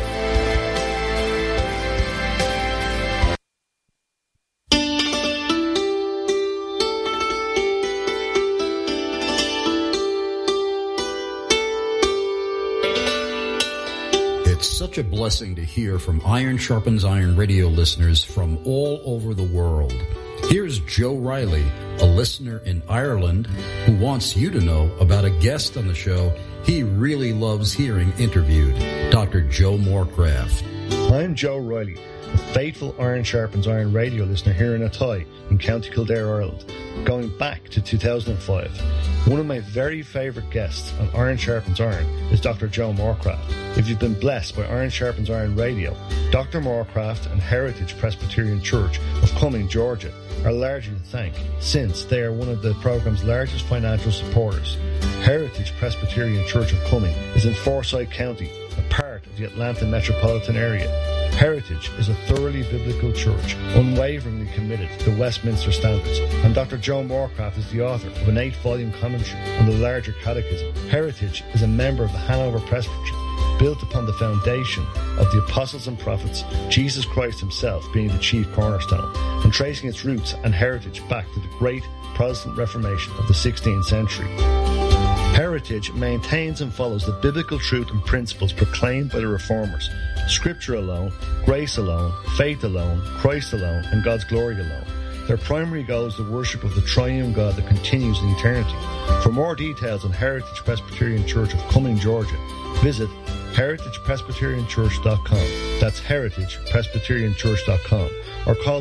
Such a blessing to hear from Iron Sharpens Iron radio listeners from all over the world. Here's Joe Riley, a listener in Ireland, who wants you to know about a guest on the show he really loves hearing interviewed, Dr. Joe Morecraft. I'm Joe Riley, a faithful Iron Sharpens Iron radio listener here in Athy in County Kildare, Ireland, going back to 2005. One of my very favourite guests on Iron Sharpens Iron is Dr. Joe Morecraft. If you've been blessed by Iron Sharpens Iron Radio, Dr. Morecraft and Heritage Presbyterian Church of Cumming, Georgia, are largely to thank, since they are one of the program's largest financial supporters. Heritage Presbyterian Church of Cumming is in Forsyth County, a part of the Atlanta metropolitan area. Heritage is a thoroughly biblical church, unwaveringly committed to the Westminster Standards, and Dr. Joe Morecraft is the author of an 8-volume commentary on the larger catechism. Heritage is a member of the Hanover Presbytery, built upon the foundation of the apostles and prophets, Jesus Christ himself being the chief cornerstone, and tracing its roots and heritage back to the great Protestant Reformation of the 16th century. Heritage maintains and follows the biblical truth and principles proclaimed by the Reformers. Scripture alone, grace alone, faith alone, Christ alone, and God's glory alone. Their primary goal is the worship of the triune God that continues in eternity. For more details on Heritage Presbyterian Church of Cumming, Georgia, visit heritagepresbyterianchurch.com. That's heritagepresbyterianchurch.com. Or call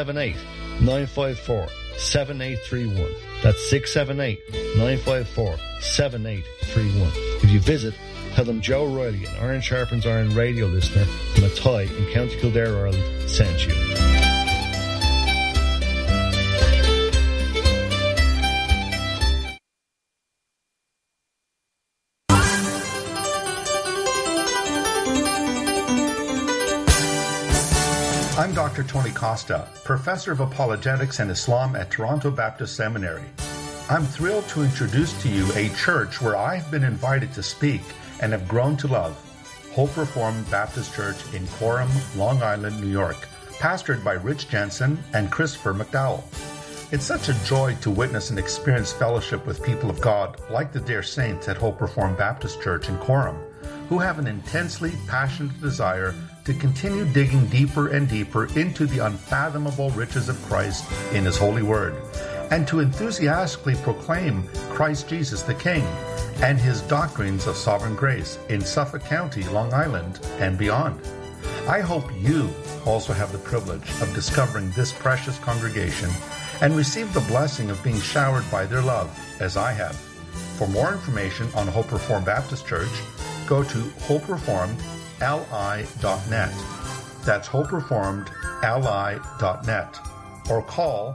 678-954-7831. That's 678-954-7831. If you visit, tell them Joe Riley, an Iron Sharpens Iron radio listener from Athy in County Kildare, Ireland, sent you. I'm Dr. Tony Costa, Professor of Apologetics and Islam at Toronto Baptist Seminary. I'm thrilled to introduce to you a church where I've been invited to speak and have grown to love, Hope Reformed Baptist Church in Coram, Long Island, New York, pastored by Rich Jensen and Christopher McDowell. It's such a joy to witness and experience fellowship with people of God like the dear saints at Hope Reformed Baptist Church in Coram, who have an intensely passionate desire to continue digging deeper and deeper into the unfathomable riches of Christ in His holy word, and to enthusiastically proclaim Christ Jesus the King and His doctrines of sovereign grace in Suffolk County, Long Island, and beyond. I hope you also have the privilege of discovering this precious congregation and receive the blessing of being showered by their love, as I have. For more information on Hope Reformed Baptist Church, go to hopereformedli.net. That's hopereformedli.net. Or call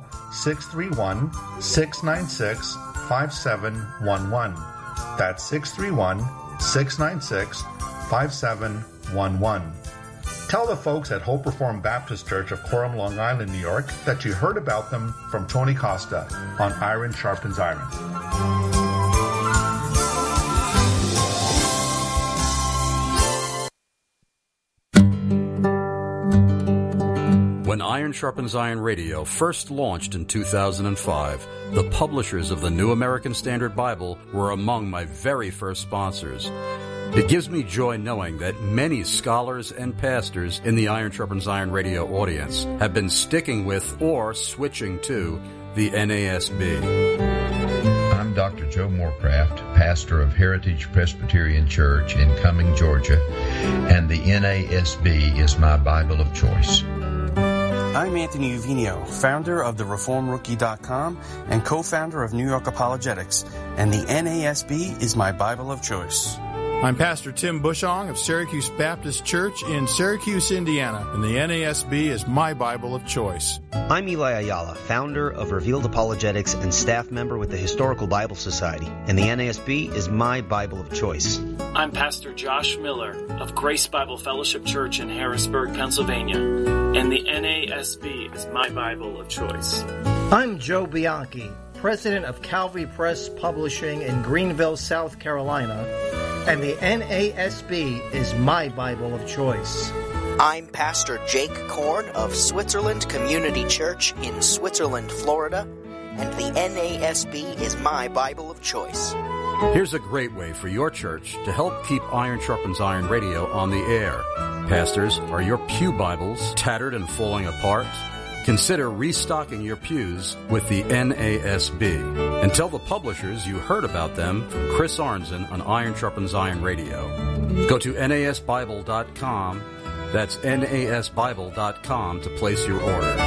631-696-5711. That's 631-696-5711. Tell the folks at Hope Reformed Baptist Church of Coram, Long Island, New York, that you heard about them from Tony Costa on Iron Sharpens Iron. When Iron Sharpens Iron Radio first launched in 2005, the publishers of the New American Standard Bible were among my very first sponsors. It gives me joy knowing that many scholars and pastors in the Iron Sharpens Iron Radio audience have been sticking with or switching to the NASB. I'm Dr. Joe Morecraft, pastor of Heritage Presbyterian Church in Cumming, Georgia, and the NASB is my Bible of choice. I'm Anthony Uvinio, founder of thereformrookie.com and co-founder of New York Apologetics, and the NASB is my Bible of choice. I'm Pastor Tim Bushong of Syracuse Baptist Church in Syracuse, Indiana, and the NASB is my Bible of choice. I'm Eli Ayala, founder of Revealed Apologetics and staff member with the Historical Bible Society, and the NASB is my Bible of choice. I'm Pastor Josh Miller of Grace Bible Fellowship Church in Harrisburg, Pennsylvania, and the NASB is my Bible of choice. I'm Joe Bianchi, president of Calvary Press Publishing in Greenville, South Carolina, and the NASB is my Bible of choice. I'm Pastor Jake Korn of Switzerland Community Church in Switzerland, Florida, and the NASB is my Bible of choice. Here's a great way for your church to help keep Iron Sharpens Iron Radio on the air. Pastors, are your pew Bibles tattered and falling apart? Consider restocking your pews with the NASB. And tell the publishers you heard about them from Chris Arnzen on Iron Sharpens Iron Radio. Go to nasbible.com. That's nasbible.com to place your order.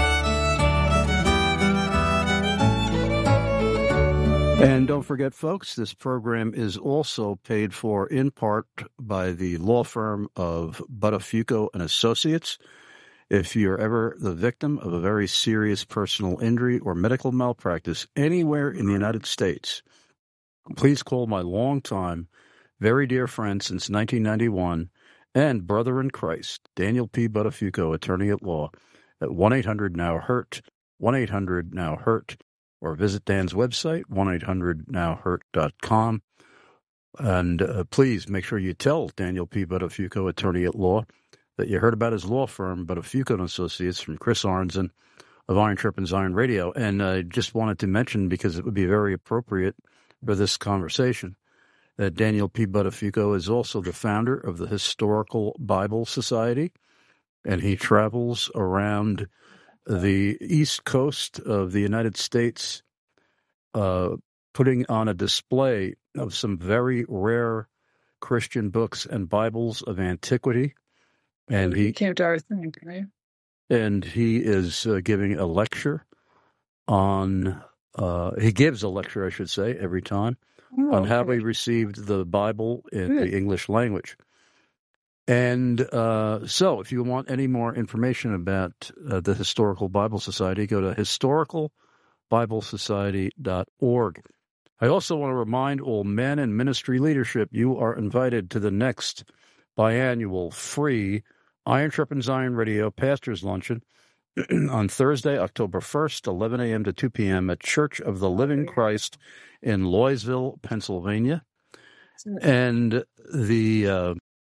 And don't forget, folks, this program is also paid for in part by the law firm of Buttafuoco and Associates. If you're ever the victim of a very serious personal injury or medical malpractice anywhere in the United States, please call my longtime, very dear friend since 1991 and brother in Christ, Daniel P. Buttafuoco, attorney at law, at 1-800-NOW-HURT, 1-800-NOW-HURT, or visit Dan's website, 1-800-NOW-HURT.com. And please make sure you tell Daniel P. Buttafuoco, attorney at law, that you heard about his law firm, Buttafuoco and Associates, from Chris Arnzen of Iron Sharpens Iron Radio. And I just wanted to mention, because it would be very appropriate for this conversation, that Daniel P. Buttafuoco is also the founder of the Historical Bible Society, and he travels around the East Coast of the United States, putting on a display of some very rare Christian Books and Bibles of Antiquity. And he came to our thing, right? And he is giving a lecture on, he gives a lecture, I should say, every time, on how we received the Bible in the English language. And so if you want any more information about the Historical Bible Society, go to historicalbiblesociety.org. I also want to remind all men in ministry leadership, you are invited to the next biannual free Iron Sharpens Iron Radio Pastors Luncheon on Thursday, October 1st, 11 a.m. to 2 p.m. at Church of the Living Christ in Louisville, Pennsylvania. And the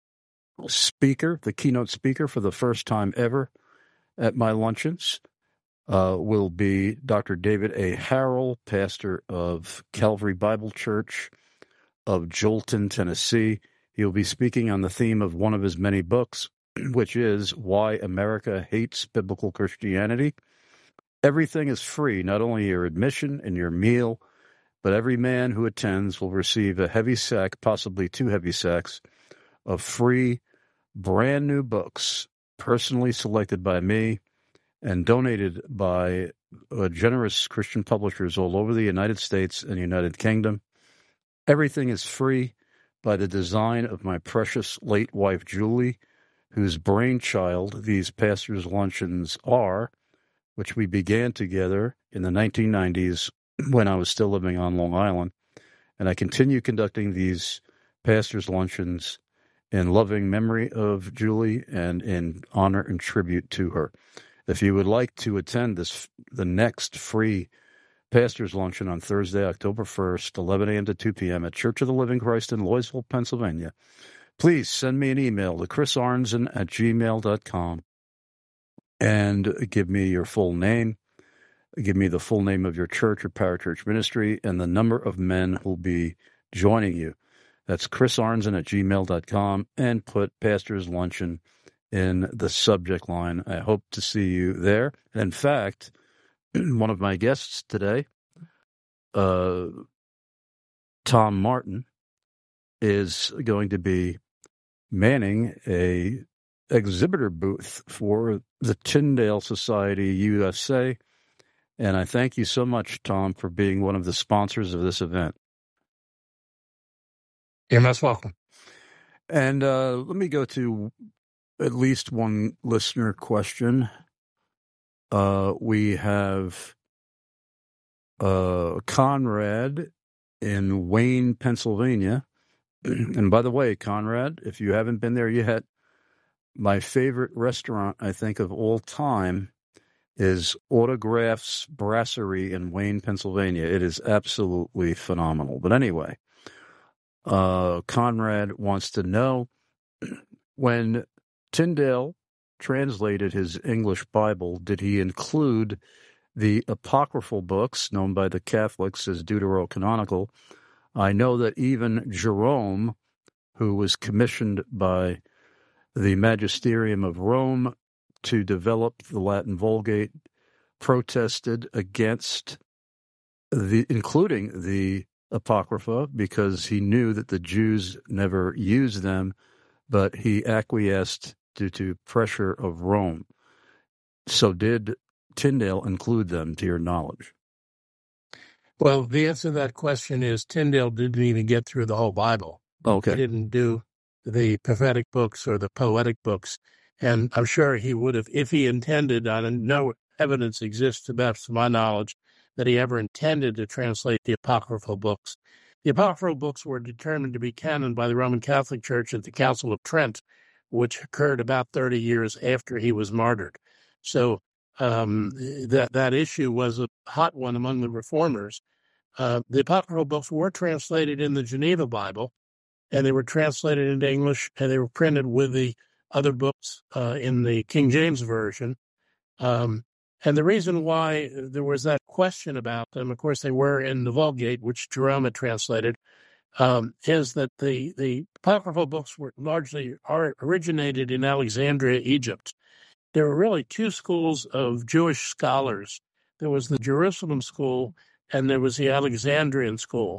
keynote speaker for the first time ever at my luncheons will be Dr. David A. Harrell, pastor of Calvary Bible Church of Jolton, Tennessee. He'll be speaking on the theme of one of his many books, which is Why America Hates Biblical Christianity. Everything is free, not only your admission and your meal, but every man who attends will receive a heavy sack, possibly 2 heavy sacks, of free, brand new books, personally selected by me and donated by generous Christian publishers all over the United States and United Kingdom. Everything is free by the design of my precious late wife, Julie, whose brainchild these pastors' luncheons are, which we began together in the 1990s when I was still living on Long Island. And I continue conducting these pastors' luncheons in loving memory of Julie and in honor and tribute to her. If you would like to attend the next free Pastors Luncheon on Thursday, October 1st, 11 a.m. to 2 p.m. at Church of the Living Christ in Louisville, Pennsylvania, please send me an email to chrisarnzen@gmail.com and give me your full name. Give me the full name of your church or parachurch ministry and the number of men who will be joining you. That's chrisarnzen@gmail.com and put Pastors Luncheon in the subject line. I hope to see you there. In fact, one of my guests today, Tom Martin, is going to be manning a exhibitor booth for the Tyndale Society USA. And I thank you so much, Tom, for being one of the sponsors of this event. You're most welcome. And let me go to at least one listener question. We have Conrad in Wayne, Pennsylvania. And by the way, Conrad, if you haven't been there yet, my favorite restaurant, I think, of all time is Autographs Brasserie in Wayne, Pennsylvania. It is absolutely phenomenal. But anyway, Conrad wants to know, when Tyndale translated his English Bible, did he include the apocryphal books known by the Catholics as deuterocanonical? I know that even Jerome, who was commissioned by the Magisterium of Rome to develop the Latin Vulgate, protested against including the Apocrypha because he knew that the Jews never used them, but he acquiesced due to pressure of Rome. So did Tyndale include them, to your knowledge? Well, the answer to that question is Tyndale didn't even get through the whole Bible. Okay. He didn't do the prophetic books or the poetic books. And I'm sure he would have, if he intended, and no evidence exists, to best of my knowledge, that he ever intended to translate the apocryphal books. The apocryphal books were determined to be canon by the Roman Catholic Church at the Council of Trent, which occurred about 30 years after he was martyred. So that issue was a hot one among the reformers. The apocryphal books were translated in the Geneva Bible, and they were translated into English, and they were printed with the other books in the King James Version. And the reason why there was that question about them, of course, they were in the Vulgate, which Jerome had translated, is that the apocryphal books were largely originated in Alexandria, Egypt. There were really two schools of Jewish scholars. There was the Jerusalem school, and there was the Alexandrian school.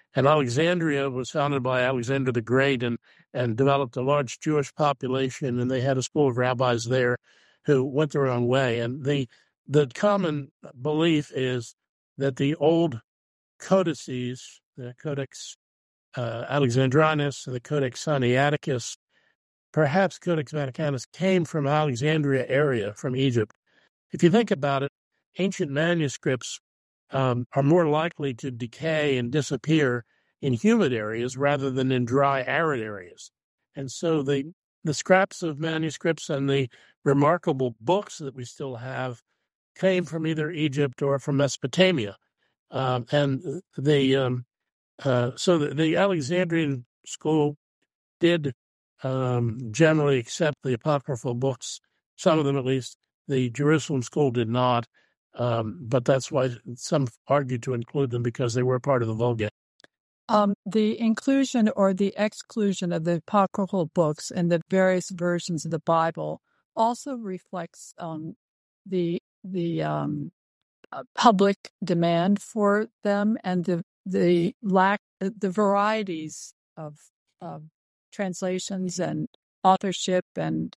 And Alexandria was founded by Alexander the Great and developed a large Jewish population, and they had a school of rabbis there who went their own way. And the common belief is that the old codices, the Codex Alexandrinus, the Codex Sinaiticus, perhaps Codex Vaticanus, came from Alexandria area, from Egypt. If you think about it, ancient manuscripts are more likely to decay and disappear in humid areas rather than in dry, arid areas. And so the scraps of manuscripts and the remarkable books that we still have came from either Egypt or from Mesopotamia. So the Alexandrian school did generally accept the apocryphal books, some of them at least. The Jerusalem school did not, but that's why some argued to include them, because they were part of the Vulgate. The inclusion or the exclusion of the apocryphal books and the various versions of the Bible also reflects the public demand for them and the varieties of translations and authorship and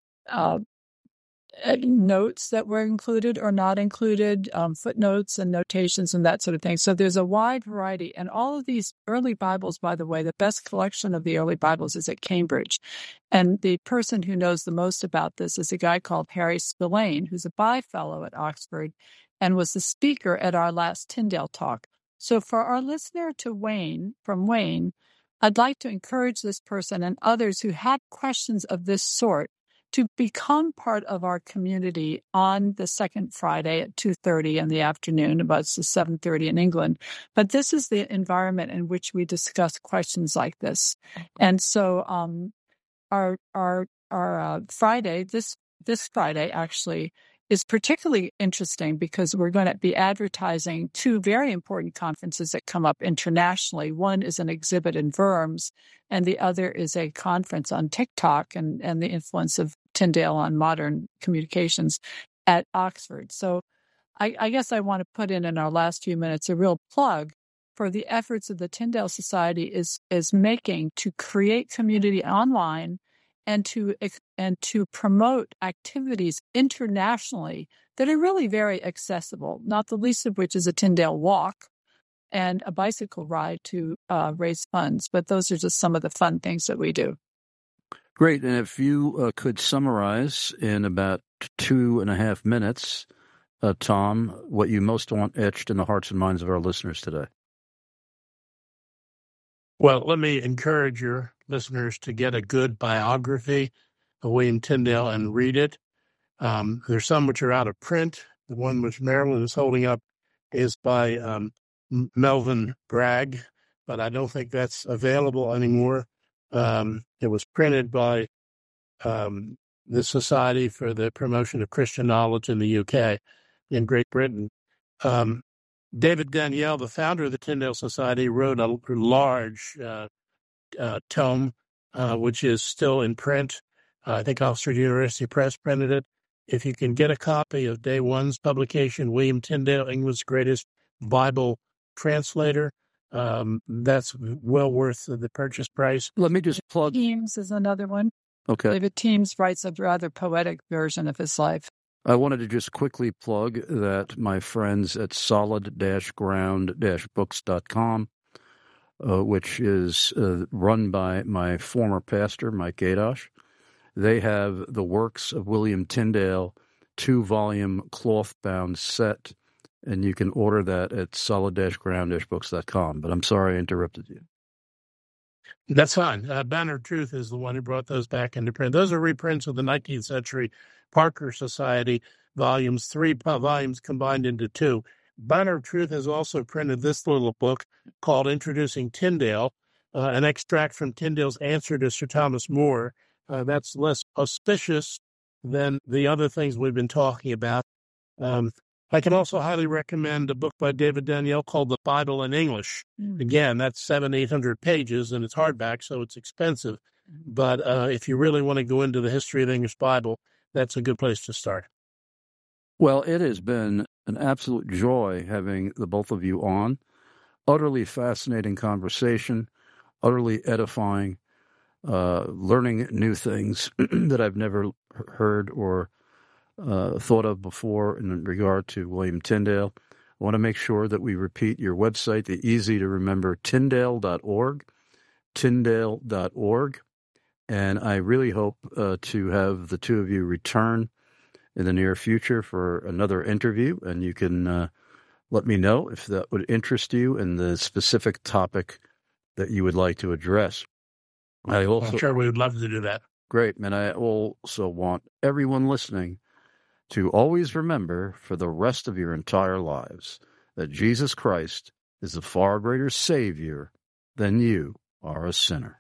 notes that were included or not included, footnotes and notations and that sort of thing. So there's a wide variety. And all of these early Bibles, by the way, the best collection of the early Bibles is at Cambridge. And the person who knows the most about this is a guy called Harry Spillane, who's a Bi Fellow at Oxford and was the speaker at our last Tyndale talk. So for our listener from Wayne, I'd like to encourage this person and others who have questions of this sort to become part of our community on the second Friday at 2:30 in the afternoon, about 7:30 in England. But this is the environment in which we discuss questions like this. And so our Friday, this Friday actually, is particularly interesting because we're going to be advertising two very important conferences that come up internationally. One is an exhibit in Worms, and the other is a conference on TikTok and the influence of Tyndale on modern communications at Oxford. So I guess I want to put in our last few minutes a real plug for the efforts of the Tyndale Society is making to create community online and to promote activities internationally that are really very accessible, not the least of which is a Tyndale walk and a bicycle ride to raise funds. But those are just some of the fun things that we do. Great. And if you could summarize in about 2.5 minutes, Tom, what you most want etched in the hearts and minds of our listeners today. Well, let me encourage your listeners to get a good biography of William Tyndale and read it. There's some which are out of print. The one which Marilyn is holding up is by Melvin Bragg, but I don't think that's available anymore. It was printed by the Society for the Promotion of Christian Knowledge in the UK, in Great Britain. David Daniel, the founder of the Tyndale Society, wrote a large tome, which is still in print. I think Oxford University Press printed it. If you can get a copy of Day One's publication, William Tyndale, England's Greatest Bible Translator, that's well worth the purchase price. Let me just plug. Teams is another one. Okay. David Teams writes a rather poetic version of his life. I wanted to just quickly plug that my friends at solid-ground-books.com, which is run by my former pastor, Mike Gadosh, they have the works of William Tyndale, 2-volume cloth-bound set, and you can order that at solid-ground-books.com. But I'm sorry I interrupted you. That's fine. Banner of Truth is the one who brought those back into print. Those are reprints of the 19th century Parker Society volumes, 3 volumes combined into 2. Banner of Truth has also printed this little book called Introducing Tyndale, an extract from Tyndale's answer to Sir Thomas More. That's less auspicious than the other things we've been talking about. I can also highly recommend a book by David Daniel called The Bible in English. Again, that's 700-800 pages, and it's hardback, so it's expensive. But if you really want to go into the history of the English Bible, that's a good place to start. Well, it has been an absolute joy having the both of you on. utterly fascinating conversation, utterly edifying, learning new things that I've never heard or thought of before in regard to William Tyndale. I want to make sure that we repeat your website, the easy-to-remember Tyndale.org, Tyndale.org. And I really hope to have the two of you return in the near future for another interview, and you can let me know if that would interest you and the specific topic that you would like to address. I'm sure we would love to do that. Great, and I also want everyone listening to always remember for the rest of your entire lives that Jesus Christ is a far greater Savior than you are a sinner.